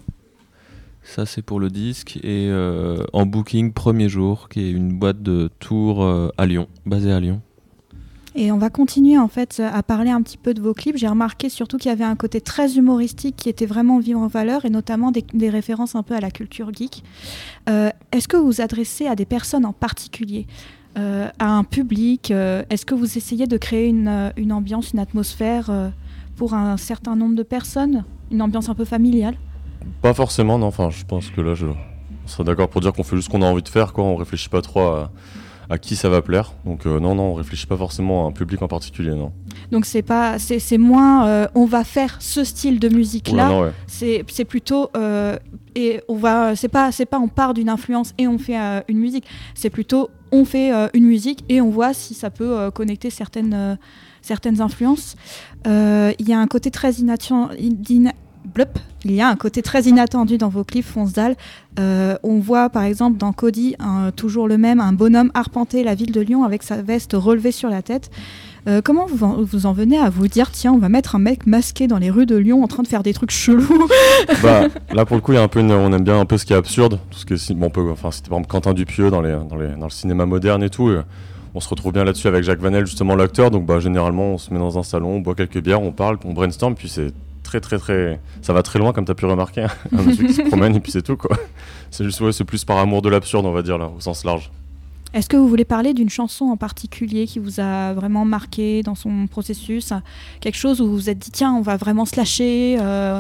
Ça, c'est pour le disque. Et euh, en booking Premier Jour, qui est une boîte de tours euh, à Lyon, basée à Lyon. Et on va continuer en fait à parler un petit peu de vos clips. J'ai remarqué surtout qu'il y avait un côté très humoristique qui était vraiment mis en valeur, et notamment des, des références un peu à la culture geek. Euh, est-ce que vous vous adressez à des personnes en particulier ? Euh, à un public, euh, est-ce que vous essayez de créer une, une ambiance, une atmosphère euh, pour un certain nombre de personnes, une ambiance un peu familiale? Pas forcément, non. Enfin, je pense que là, je on serait d'accord pour dire qu'on fait juste ce qu'on a envie de faire, quoi. On réfléchit pas trop à, à qui ça va plaire. Donc euh, non, non, on réfléchit pas forcément à un public en particulier, non. Donc c'est pas, c'est, c'est moins, euh, on va faire ce style de musique-là. Oula, non, ouais. C'est, c'est plutôt, euh, et on va, c'est pas, c'est pas, on part d'une influence et on fait euh, une musique. C'est plutôt, on fait euh, une musique et on voit si ça peut euh, connecter certaines, euh, certaines influences. Euh, Il y a un côté très inattendu. In, Blup. Il y a un côté très inattendu dans vos clips, Fonsdal. Euh, on voit par exemple dans Cody, un, toujours le même, un bonhomme arpenter la ville de Lyon avec sa veste relevée sur la tête. Euh, comment vous en, vous en venez à vous dire, tiens, on va mettre un mec masqué dans les rues de Lyon en train de faire des trucs chelous? Bah, là pour le coup, il y a un peu une, on aime bien un peu ce qui est absurde, parce que si, bon, on peut, enfin, c'était par exemple Quentin Dupieux dans, les, dans, les, dans le cinéma moderne et tout. Et on se retrouve bien là-dessus avec Jacques Vanel, justement l'acteur. Donc bah, généralement, on se met dans un salon, on boit quelques bières, on parle, on brainstorm, puis c'est très très très, ça va très loin comme tu as pu remarquer. Un monsieur qui se promène et puis c'est tout, quoi. C'est juste, ouais, c'est plus par amour de l'absurde, on va dire là, au sens large. Est-ce que vous voulez parler d'une chanson en particulier qui vous a vraiment marqué dans son processus? Quelque chose où vous vous êtes dit, tiens, on va vraiment se lâcher euh...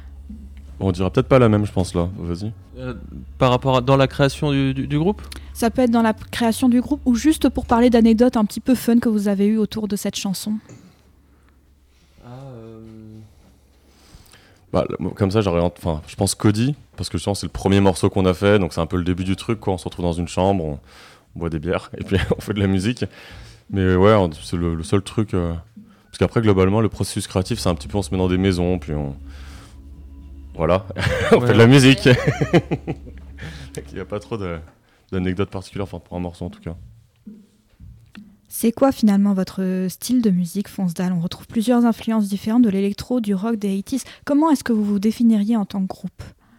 On dira peut-être pas la même, je pense, là. Vas-y. Euh, par rapport à dans la création du, du, du groupe? Ça peut être dans la création du groupe ou juste pour parler d'anecdotes un petit peu fun que vous avez eues autour de cette chanson. Ah, euh... bah, comme ça, j'aurais... Enfin, je pense Cody, parce que je pense que c'est le premier morceau qu'on a fait, donc c'est un peu le début du truc, quoi. On se retrouve dans une chambre, on... on boit des bières et puis on fait de la musique. Mais ouais, c'est le, le seul truc. Euh... Parce qu'après, globalement, le processus créatif, c'est un petit peu on se met dans des maisons, puis on. Voilà, on ouais, fait de la musique. Il n'y a pas trop de, d'anecdotes particulières, enfin pour un morceau en tout cas. C'est quoi finalement votre style de musique, Fonsdal? On retrouve plusieurs influences différentes, de l'électro, du rock, des eighties. Comment est-ce que vous vous définiriez en tant que groupe?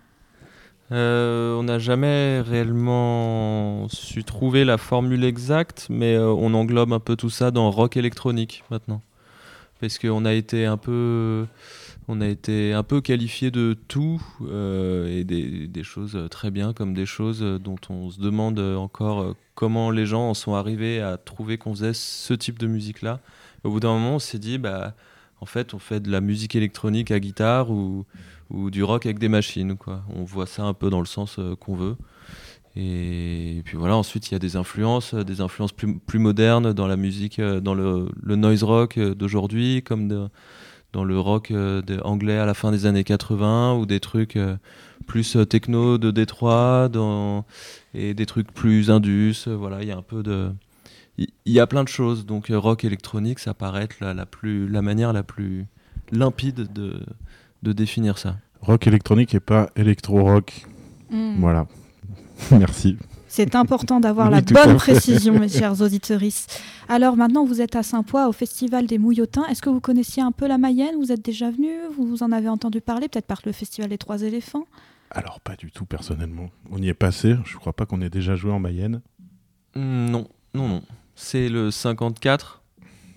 Euh, on n'a jamais réellement su trouver la formule exacte, mais euh, on englobe un peu tout ça dans rock électronique maintenant. Parce qu'on a été un peu, on a été un peu qualifié de tout, euh, et des, des choses très bien comme des choses dont on se demande encore comment les gens en sont arrivés à trouver qu'on faisait ce type de musique-là. Au bout d'un moment, on s'est dit, bah, en fait, on fait de la musique électronique à guitare ou ou du rock avec des machines, quoi. On voit ça un peu dans le sens euh, qu'on veut. Et, et puis voilà, ensuite il y a des influences, des influences plus, plus modernes dans la musique, euh, dans le, le noise rock d'aujourd'hui, comme de, dans le rock euh, de, anglais à la fin des années quatre-vingts, ou des trucs euh, plus euh, techno de Détroit, dans, et des trucs plus indus. Euh, voilà, il y a un peu de... Il y, y a plein de choses, donc euh, rock électronique, ça paraît être la, la, plus, la manière la plus limpide de... de définir ça. Rock électronique et pas électro-rock. Mmh. Voilà. Merci. C'est important d'avoir oui, la bonne précision, mes chers auditeurs. Alors maintenant, vous êtes à Saint-Pois, au Festival des Mouillotins. Est-ce que vous connaissiez un peu la Mayenne? Vous êtes déjà venu? Vous en avez entendu parler, peut-être par le Festival des Trois Éléphants? Alors, pas du tout, personnellement. On y est passé. Je crois pas qu'on ait déjà joué en Mayenne. Mmh, non, non, non. C'est le cinquante-quatre.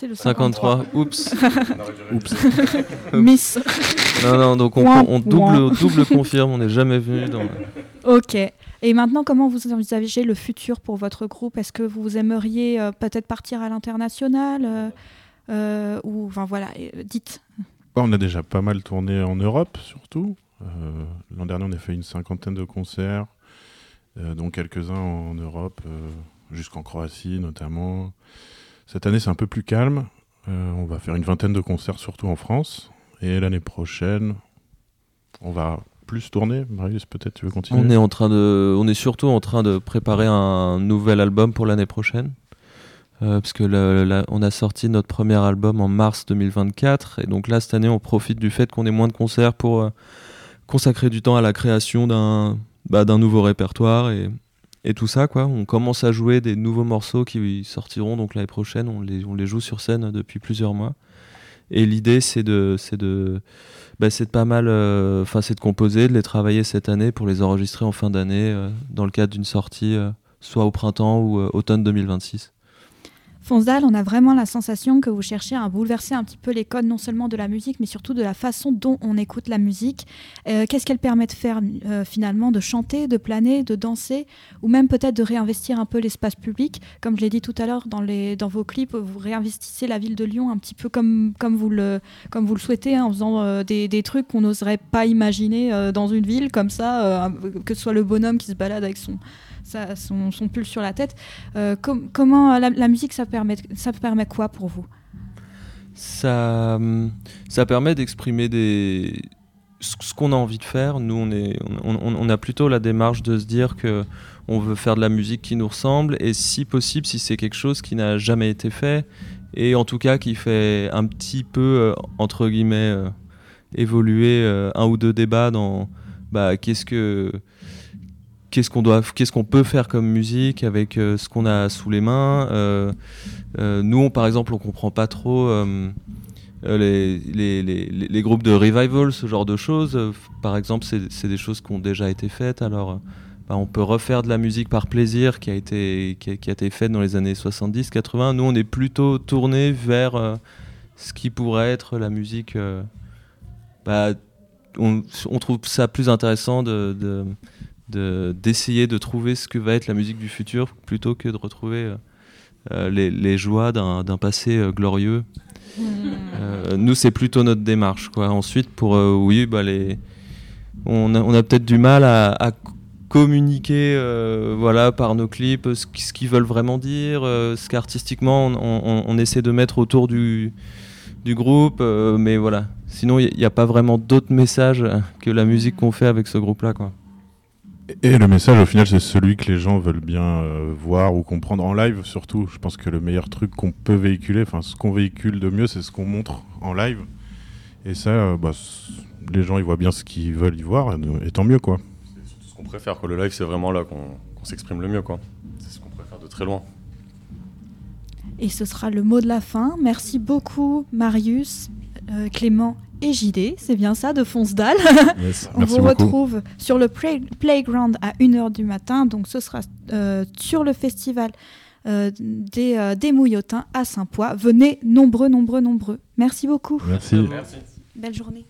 C'est le cinquante-trois. Oups. Oups. Miss. Non, non, donc on, Ouin, on double, ouin. double confirme, on n'est jamais venu dans... Ok. Et maintenant, comment vous envisagez le futur pour votre groupe? Est-ce que vous aimeriez euh, peut-être partir à l'international euh, euh, ou, enfin voilà, euh, dites. On a déjà pas mal tourné en Europe, surtout. Euh, l'an dernier, on a fait une cinquantaine de concerts, euh, dont quelques-uns en Europe, euh, jusqu'en Croatie notamment. Cette année, c'est un peu plus calme. Euh, on va faire une vingtaine de concerts, surtout en France. Et l'année prochaine, on va plus tourner. Marius, peut-être tu veux continuer? On est en train de, on est surtout en train de préparer un nouvel album pour l'année prochaine, euh, parce que le, la, on a sorti notre premier album en mars deux mille vingt-quatre, et donc là cette année on profite du fait qu'on ait moins de concerts pour euh, consacrer du temps à la création d'un, bah, d'un nouveau répertoire et, et tout ça quoi. On commence à jouer des nouveaux morceaux qui sortiront donc l'année prochaine. On les, on les joue sur scène depuis plusieurs mois, et l'idée c'est de, c'est de Bah, c'est de pas mal, enfin euh, c'est de composer, de les travailler cette année pour les enregistrer en fin d'année euh, dans le cadre d'une sortie, euh, soit au printemps ou euh, automne deux mille vingt-six. Fonsdal, on a vraiment la sensation que vous cherchez à bouleverser un petit peu les codes non seulement de la musique, mais surtout de la façon dont on écoute la musique. Euh, qu'est-ce qu'elle permet de faire euh, finalement? De chanter, de planer, de danser, ou même peut-être de réinvestir un peu l'espace public. Comme je l'ai dit tout à l'heure, dans, les, dans vos clips, vous réinvestissez la ville de Lyon un petit peu comme, comme, vous, le, comme vous le souhaitez, hein, en faisant euh, des, des trucs qu'on n'oserait pas imaginer euh, dans une ville comme ça, euh, que ce soit le bonhomme qui se balade avec son... Ça, son, son pull sur la tête. Euh, com- comment la, la musique, ça permet, ça permet quoi pour vous? Ça, ça permet d'exprimer des, ce, ce qu'on a envie de faire. Nous, on, est, on, on, on a plutôt la démarche de se dire que on veut faire de la musique qui nous ressemble, et si possible, si c'est quelque chose qui n'a jamais été fait, et en tout cas qui fait un petit peu, euh, entre guillemets, euh, évoluer euh, un ou deux débats dans bah, qu'est-ce que... Qu'est-ce qu'on doit, qu'est-ce qu'on peut faire comme musique avec euh, ce qu'on a sous les mains. Euh, euh, nous, on, par exemple, on comprend pas trop euh, les, les, les, les groupes de revival, ce genre de choses. Euh, par exemple, c'est, c'est des choses qui ont déjà été faites. Alors, bah, on peut refaire de la musique par plaisir qui a été, qui a, qui a été faite dans les années soixante-dix quatre-vingts. Nous, on est plutôt tourné vers euh, ce qui pourrait être la musique. Euh, bah, on, on trouve ça plus intéressant de, de De, d'essayer de trouver ce que va être la musique du futur plutôt que de retrouver euh, les, les joies d'un, d'un passé euh, glorieux. Mmh. Euh, nous, c'est plutôt notre démarche, quoi. Ensuite, pour euh, oui, bah, les... on, a, on a peut-être du mal à, à communiquer euh, voilà, par nos clips ce, ce qu'ils veulent vraiment dire, euh, ce qu'artistiquement on, on, on essaie de mettre autour du, du groupe, euh, mais voilà. Sinon, il n'y a, a pas vraiment d'autres messages que la musique qu'on fait avec ce groupe-là, quoi. Et le message, au final, c'est celui que les gens veulent bien euh, voir ou comprendre en live, surtout. Je pense que le meilleur truc qu'on peut véhiculer, enfin, ce qu'on véhicule de mieux, c'est ce qu'on montre en live. Et ça, euh, bah, les gens, ils voient bien ce qu'ils veulent y voir, et tant mieux, quoi. C'est ce qu'on préfère, quoi. Le live, c'est vraiment là qu'on, qu'on s'exprime le mieux, quoi. C'est ce qu'on préfère de très loin. Et ce sera le mot de la fin. Merci beaucoup, Marius, euh, Clément et J D, c'est bien ça, de Fonsdal. Yes, on vous beaucoup. retrouve sur le play- Playground à une heure du matin, donc ce sera euh, sur le festival euh, des, euh, des Mouillotins à Saint-Poix. Venez nombreux, nombreux, nombreux. Merci beaucoup. Merci. Merci. Belle journée.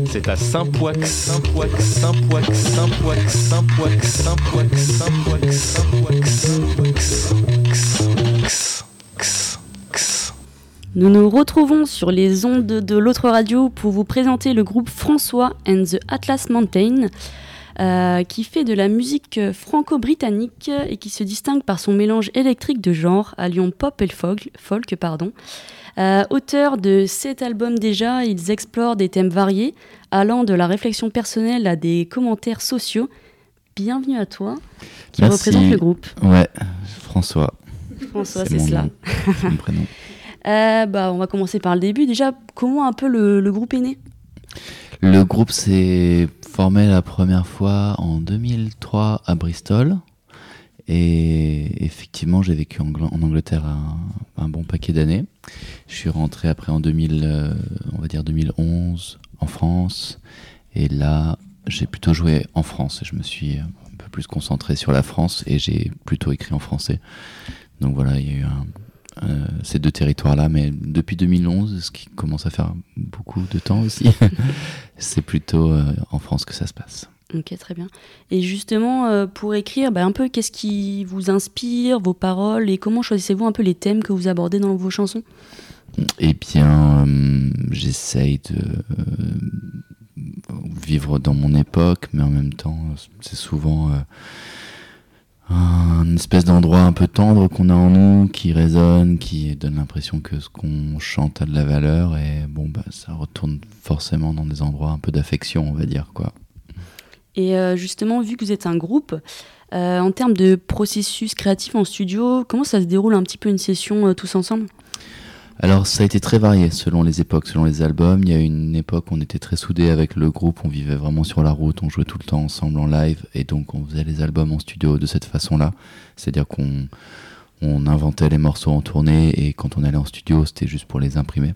C'est à Saint-Poix, Saint-Poix, Saint-Poix, Saint-Poix, Saint-Poix, Saint-Poix, Saint-Poix, Saint-Poix, Saint-Poix. Nous nous retrouvons sur les ondes de l'autre radio pour vous présenter le groupe François and the Atlas Mountain, euh, qui fait de la musique franco-britannique et qui se distingue par son mélange électrique de genres, alliant pop et folk, folk pardon. Euh, auteur de sept albums déjà, ils explorent des thèmes variés, allant de la réflexion personnelle à des commentaires sociaux. Bienvenue à toi, qui Merci. représente le groupe. Ouais, François. François, c'est, c'est mon cela. nom, c'est mon prénom. Euh, bah, on va commencer par le début. Déjà, comment un peu le, le groupe est né ? Le groupe s'est formé la première fois en deux mille trois à Bristol. Et effectivement, j'ai vécu en, en Angleterre un, un bon paquet d'années. Je suis rentré après en deux mille, euh, on va dire deux mille onze en France. Et là, j'ai plutôt joué en France. Je me suis un peu plus concentré sur la France et j'ai plutôt écrit en français. Donc voilà, il y a eu un... Euh, ces deux territoires-là, mais depuis deux mille onze, ce qui commence à faire beaucoup de temps aussi, c'est plutôt euh, en France que ça se passe. Ok, très bien. Et justement, euh, pour écrire, bah, un peu, qu'est-ce qui vous inspire, vos paroles, et comment choisissez-vous un peu les thèmes que vous abordez dans vos chansons ? Eh bien, euh, j'essaye de euh, vivre dans mon époque, mais en même temps, c'est souvent... Euh, un espèce d'endroit un peu tendre qu'on a en nous, qui résonne, qui donne l'impression que ce qu'on chante a de la valeur, et bon, bah, ça retourne forcément dans des endroits un peu d'affection, on va dire, quoi. Et euh, justement, vu que vous êtes un groupe, euh, en termes de processus créatif en studio, comment ça se déroule un petit peu une session euh, tous ensemble ? Alors ça a été très varié selon les époques, selon les albums. Il y a une époque où on était très soudés avec le groupe, on vivait vraiment sur la route, on jouait tout le temps ensemble en live, et donc on faisait les albums en studio de cette façon-là. C'est-à-dire qu'on on inventait les morceaux en tournée, et quand on allait en studio, c'était juste pour les imprimer.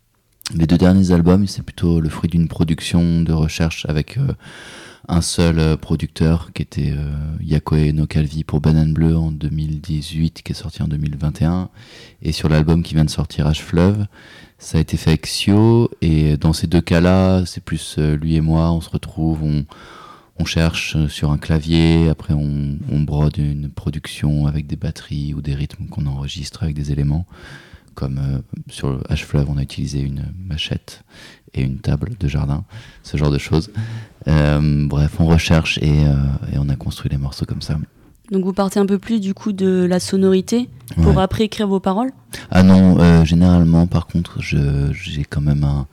Les deux derniers albums, c'est plutôt le fruit d'une production de recherche avec euh, un seul euh, producteur qui était euh, Yakoe no Calvi pour Banane Bleue en deux mille dix-huit, qui est sorti en deux mille vingt et un, et sur l'album qui vient de sortir, H-Fleuve, ça a été fait avec Sio, et dans ces deux cas-là, c'est plus euh, lui et moi, on se retrouve, on, on cherche sur un clavier, après on, on brode une production avec des batteries ou des rythmes qu'on enregistre avec des éléments. Comme euh, sur H-Fleuve, on a utilisé une machette et une table de jardin, ce genre de choses. Euh, bref, on recherche et, euh, et on a construit les morceaux comme ça. Donc vous partez un peu plus du coup de la sonorité pour Ouais. après écrire vos paroles ? Ah non, euh, généralement, par contre, je, j'ai quand même un,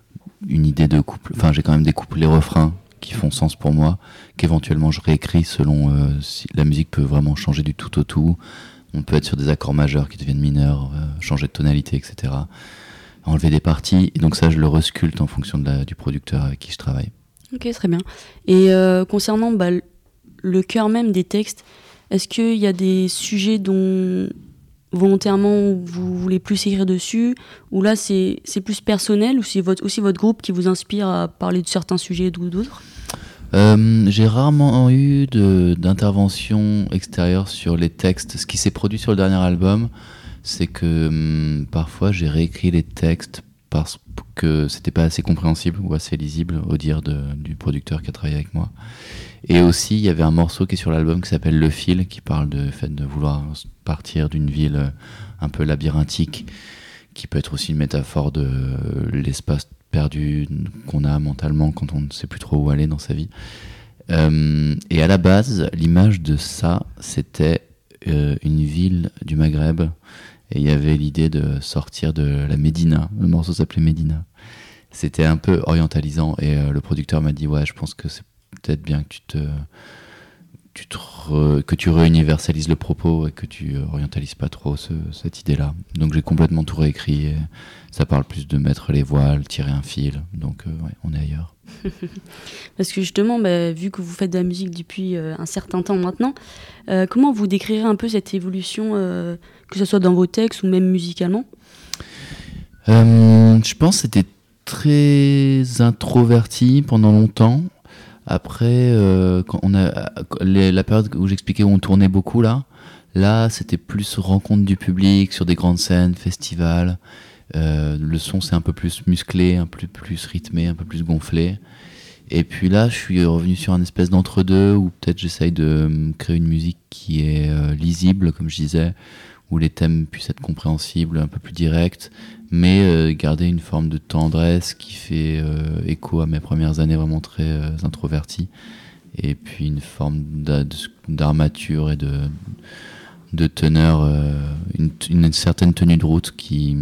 une idée de couple. Enfin, j'ai quand même des couplets refrains qui font sens pour moi, qu'éventuellement je réécris selon euh, si la musique peut vraiment changer du tout au tout. On peut être sur des accords majeurs qui deviennent mineurs, euh, changer de tonalité, et cetera. Enlever des parties. Et donc ça, je le resculte en fonction de la, du producteur avec qui je travaille. Ok, très bien. Et euh, concernant bah, le cœur même des textes, est-ce qu'il y a des sujets dont volontairement vous voulez plus écrire dessus, ou là c'est, c'est plus personnel, ou c'est votre, aussi votre groupe qui vous inspire à parler de certains sujets ou d'autres ? Euh, j'ai rarement eu de, d'intervention extérieure sur les textes. Ce qui s'est produit sur le dernier album, c'est que hum, parfois j'ai réécrit les textes parce que c'était pas assez compréhensible ou assez lisible au dire de, du producteur qui a travaillé avec moi. Et aussi, il y avait un morceau qui est sur l'album qui s'appelle Le Fil, qui parle du fait de vouloir partir d'une ville un peu labyrinthique, qui peut être aussi une métaphore de l'espace perdu qu'on a mentalement quand on ne sait plus trop où aller dans sa vie. Euh, et à la base, l'image de ça, c'était euh, une ville du Maghreb, et il y avait l'idée de sortir de la Médina. Le morceau s'appelait Médina. C'était un peu orientalisant, et euh, le producteur m'a dit « Ouais, je pense que c'est peut-être bien que tu te... Tu te re, que tu réuniversalises le propos et que tu orientalises pas trop ce, cette idée-là. » Donc j'ai complètement tout réécrit. Et ça parle plus de mettre les voiles, tirer un fil. Donc euh, ouais, on est ailleurs. Parce que justement, bah, vu que vous faites de la musique depuis euh, un certain temps maintenant, euh, comment vous décrirez un peu cette évolution, euh, que ce soit dans vos textes ou même musicalement ? euh, Je pense que c'était très introverti pendant longtemps. Après, euh, quand on a les, la période où j'expliquais où on tournait beaucoup là, là c'était plus rencontre du public sur des grandes scènes, festivals, Euh, le son c'est un peu plus musclé, un peu plus rythmé, un peu plus gonflé. Et puis là, je suis revenu sur un espèce d'entre-deux où peut-être j'essaye de créer une musique qui est euh, lisible, comme je disais, où les thèmes puissent être compréhensibles, un peu plus directs, mais euh, garder une forme de tendresse qui fait euh, écho à mes premières années vraiment très euh, introverties. Et puis une forme d'a- d'armature et de, de teneur, euh, une, une certaine tenue de route qui...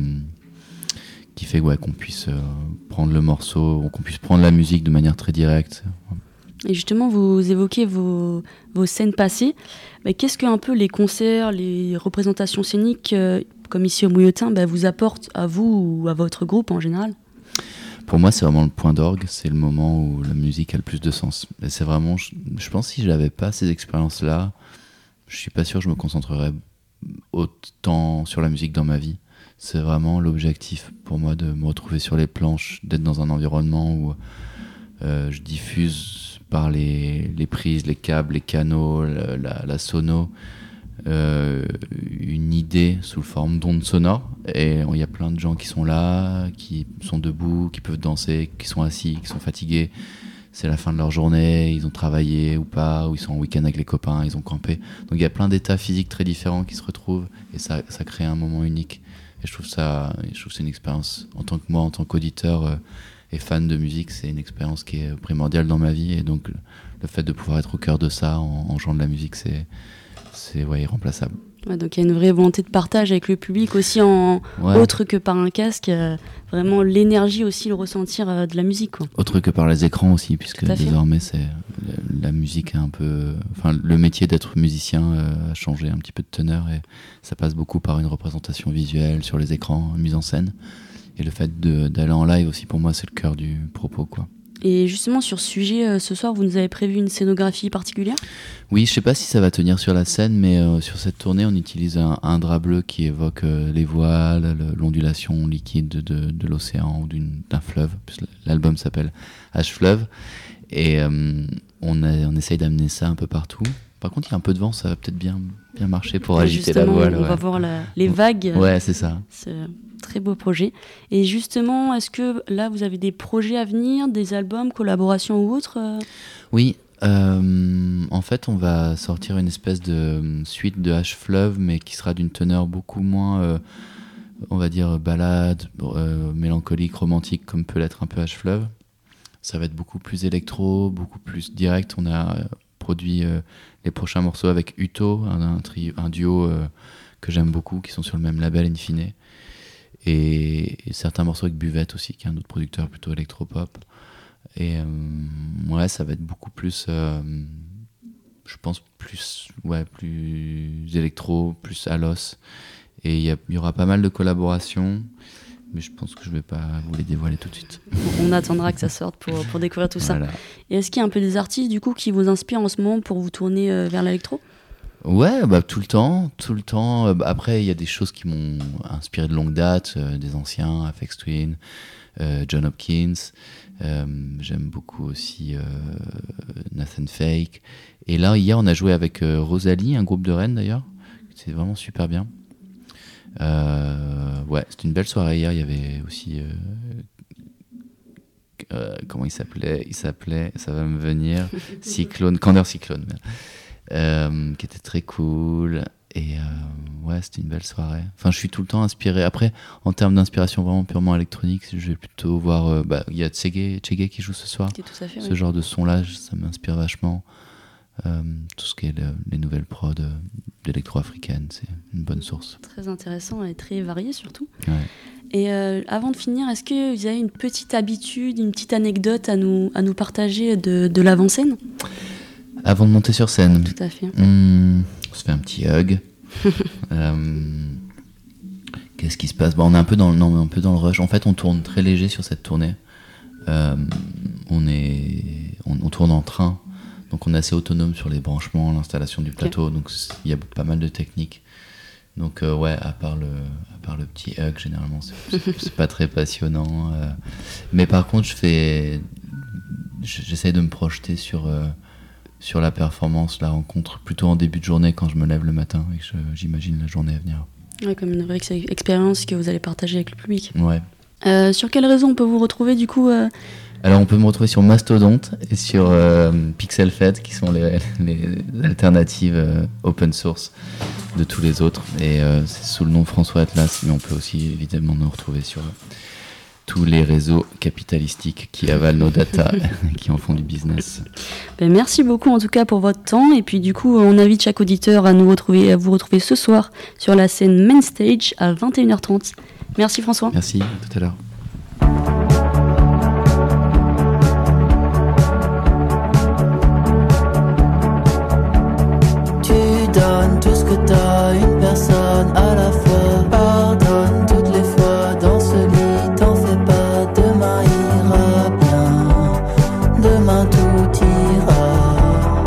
qui fait ouais, qu'on puisse euh, prendre le morceau, qu'on puisse prendre la musique de manière très directe. Et justement, vous évoquez vos, vos scènes passées. Mais qu'est-ce que un peu les concerts, les représentations scéniques, euh, comme ici au Mouilletin, bah, vous apportent à vous ou à votre groupe en général ? Pour moi, c'est vraiment le point d'orgue, c'est le moment où la musique a le plus de sens. Et c'est vraiment, je, je pense que si je n'avais pas ces expériences-là, je suis pas sûr que je me concentrerais autant sur la musique dans ma vie. C'est vraiment l'objectif pour moi de me retrouver sur les planches, d'être dans un environnement où euh, je diffuse par les, les prises, les câbles, les canaux, la, la, la sono, euh, une idée sous forme d'ondes sonores. Et il y a plein de gens qui sont là, qui sont debout, qui peuvent danser, qui sont assis, qui sont fatigués. C'est la fin de leur journée, ils ont travaillé ou pas, ou ils sont en week-end avec les copains, ils ont campé. Donc il y a plein d'états physiques très différents qui se retrouvent et ça, ça crée un moment unique. Et je trouve ça, je trouve que c'est une expérience, en tant que moi, en tant qu'auditeur euh, et fan de musique, c'est une expérience qui est primordiale dans ma vie. Et donc, le, le fait de pouvoir être au cœur de ça en, en jouant de la musique, c'est, c'est ouais, irremplaçable. Ouais, donc il y a une vraie volonté de partage avec le public aussi, en Ouais. autre que par un casque. Euh, vraiment l'énergie aussi, le ressentir euh, de la musique, quoi. Autre que par les écrans aussi, puisque Tout à fait. désormais, c'est, la, la musique est un peu... Enfin, le métier d'être musicien euh, a changé un petit peu de teneur et ça passe beaucoup par une représentation visuelle sur les écrans, une mise en scène. Et le fait de, d'aller en live aussi, pour moi, c'est le cœur du propos, quoi. Et justement, sur ce sujet, euh, ce soir, vous nous avez prévu une scénographie particulière ? Oui, je sais pas si ça va tenir sur la scène, mais euh, sur cette tournée, on utilise un, un drap bleu qui évoque euh, les voiles, le- l'ondulation liquide de, de, de l'océan ou d'une, d'un fleuve. Puisque l'album s'appelle H-Fleuve. Et euh, on, a, on essaye d'amener ça un peu partout. Par contre, il y a un peu de vent, ça va peut-être bien, bien marcher pour Et agiter la justement, voile. on ouais. va voir la- les vagues. Ouais, c'est ça. C'est un très beau projet. Et justement, est-ce que là, vous avez des projets à venir, des albums, collaborations ou autres euh Oui, euh, en fait, on va sortir une espèce de euh, suite de H-Fleuve, mais qui sera d'une teneur beaucoup moins, euh, on va dire, balade, euh, mélancolique, romantique, comme peut l'être un peu H-Fleuve. Ça va être beaucoup plus électro, beaucoup plus direct. On a euh, produit euh, les prochains morceaux avec Uto, un, un, tri- un duo euh, que j'aime beaucoup, qui sont sur le même label In Fine. Et, et certains morceaux avec Buvette aussi, qui est un autre producteur plutôt électropop. Et euh, ouais, ça va être beaucoup plus, euh, je pense, plus, ouais, plus électro, plus à l'os. Et il y, a- il y aura pas mal de collaborations, mais je pense que je vais pas vous les dévoiler tout de suite. On attendra que ça sorte pour, pour découvrir tout ça. Voilà. Et est-ce qu'il y a un peu des artistes du coup qui vous inspirent en ce moment pour vous tourner euh, vers l'électro ? Ouais, bah, tout le temps, tout le temps. Euh, bah, après, il y a des choses qui m'ont inspiré de longue date, euh, des anciens, Aphex Twin, euh, John Hopkins. Euh, j'aime beaucoup aussi euh, Nathan Fake. Et là, hier, on a joué avec euh, Rosalie, un groupe de Rennes d'ailleurs. C'était vraiment super bien. Euh, ouais, c'était une belle soirée hier. Il y avait aussi... euh, euh, comment il s'appelait Il s'appelait, ça va me venir, Cyclone, Candeur Cyclone. Euh, qui était très cool. Et euh, ouais, c'était une belle soirée. Enfin, je suis tout le temps inspiré. Après, en termes d'inspiration vraiment purement électronique, je vais plutôt voir. euh, bah, il y a Tchege Tchege qui joue ce soir. Tout à fait, Ce oui. genre de son-là, ça m'inspire vachement. Euh, tout ce qui est le- les nouvelles prods euh, d'électro-africaine, c'est une bonne source. Très intéressant et très varié surtout. Ouais. Et euh, avant de finir, est-ce que vous avez une petite habitude, une petite anecdote à nous, à nous partager de, de l'avant-scène ? Avant de monter sur scène, Tout à fait. hmm, on se fait un petit hug. Euh, Qu'est-ce qui se passe? Bon, on est un peu dans le, non, un peu dans le rush. En fait, on tourne très léger sur cette tournée. Euh, on, est, on, on tourne en train, donc on est assez autonome sur les branchements, l'installation du plateau. Okay. Donc il y a pas mal de techniques. Donc euh, ouais, à part le, à part le petit hug, généralement, c'est, c'est pas très passionnant. Euh, mais par contre, je fais, j'essaie de me projeter sur. Euh, sur la performance, la rencontre, plutôt en début de journée quand je me lève le matin et que je, j'imagine la journée à venir. Ouais, comme une vraie ex- expérience que vous allez partager avec le public. Ouais. Euh, sur quelle raison on peut vous retrouver du coup euh... Alors on peut me retrouver sur Mastodonte et sur euh, PixelFed qui sont les, les alternatives euh, open source de tous les autres. Et euh, c'est sous le nom François Atlas, mais on peut aussi évidemment nous retrouver sur euh, tous les réseaux capitalistiques qui avalent nos data et qui en font du business. Ben, merci beaucoup en tout cas pour votre temps. Et puis du coup, on invite chaque auditeur à nous retrouver, à vous retrouver ce soir sur la scène Main Stage à vingt et une heures trente. Merci François. Merci, à tout à l'heure. Donne tout ce que t'as, une personne à la fois. Pardonne toutes les fois dans ce lit, t'en fais pas. Demain ira bien, demain tout ira.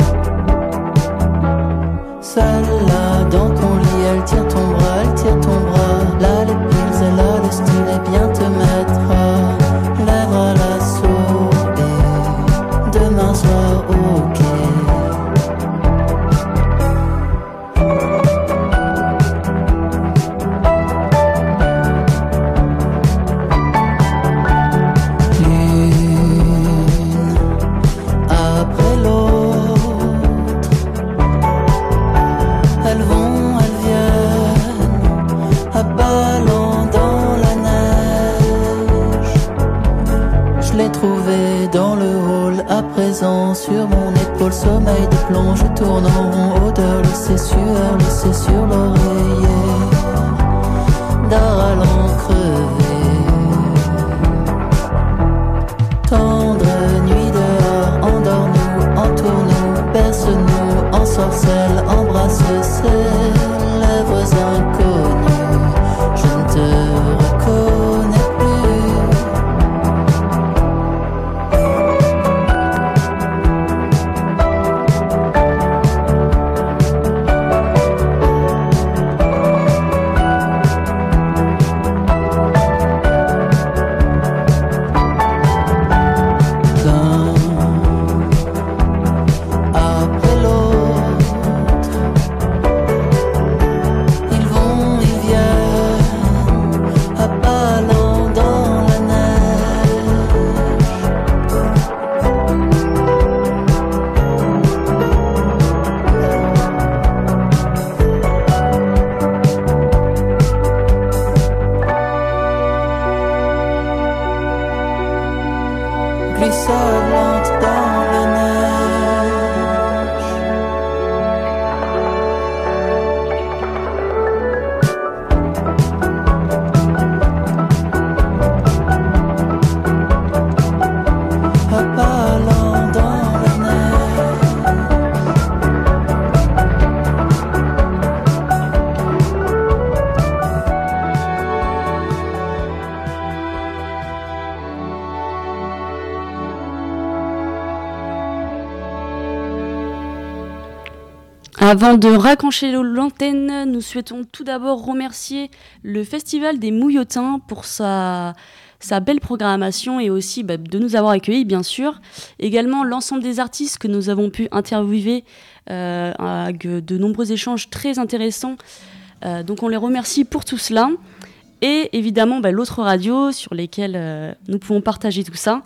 Celle-là dans ton lit, elle tire ton bras, elle tire ton bras. Là les piles, elle a le style et bien te mettra. Lèvres à l'assaut et demain soir ok. Sur mon épaule, sommeil de plomb, je tourne en rond, odeur laissée sueur, laissée sur l'oreiller, d'art à l'encrevé. Tendre nuit dehors, endors-nous, entoure-nous, berce-nous, ensorcelle, embrasse ses lèvres inconnues. Je ne te reconnais Avant de raccrocher l'antenne, nous souhaitons tout d'abord remercier le Festival des Mouillotins pour sa, sa belle programmation et aussi bah, de nous avoir accueillis, bien sûr. Également l'ensemble des artistes que nous avons pu interviewer euh, avec de nombreux échanges très intéressants. Euh, donc on les remercie pour tout cela. Et évidemment bah, l'autre radio sur lesquelles euh, nous pouvons partager tout ça.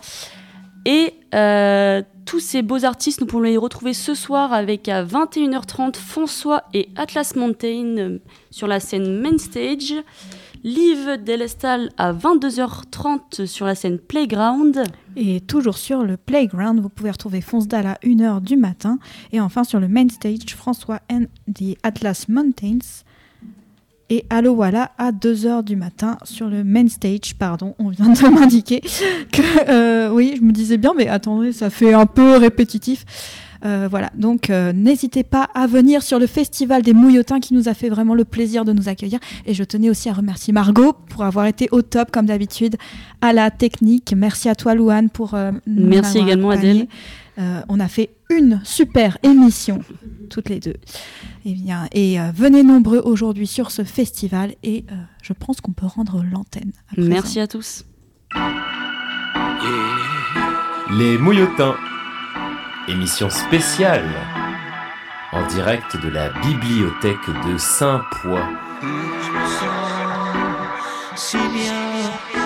Et euh, tous ces beaux artistes, nous pouvons les retrouver ce soir avec à vingt et une heures trente François et Atlas Mountain euh, sur la scène Main Stage, Liv Delestal à vingt-deux heures trente sur la scène Playground. Et toujours sur le Playground, vous pouvez retrouver Fonsdal à une heure du matin. Et enfin sur le Main Stage, François and the Atlas Mountains. Et Allo Walla à deux heures du matin sur le Main Stage. Pardon, on vient de m'indiquer que... Euh, oui, je me disais bien, mais attendez, ça fait un peu répétitif. Euh, voilà, donc euh, n'hésitez pas à venir sur le Festival des Mouillotins qui nous a fait vraiment le plaisir de nous accueillir. Et je tenais aussi à remercier Margot pour avoir été au top, comme d'habitude, à la technique. Merci à toi, Louane, pour euh, nous Merci également, Adèle. Euh, on a fait une super émission, toutes les deux. Et, bien, et euh, venez nombreux aujourd'hui sur ce festival et euh, je pense qu'on peut rendre l'antenne. À Merci à tous. Les Mouillotins, émission spéciale en direct de la bibliothèque de Saint-Pois. et je me sens si bien.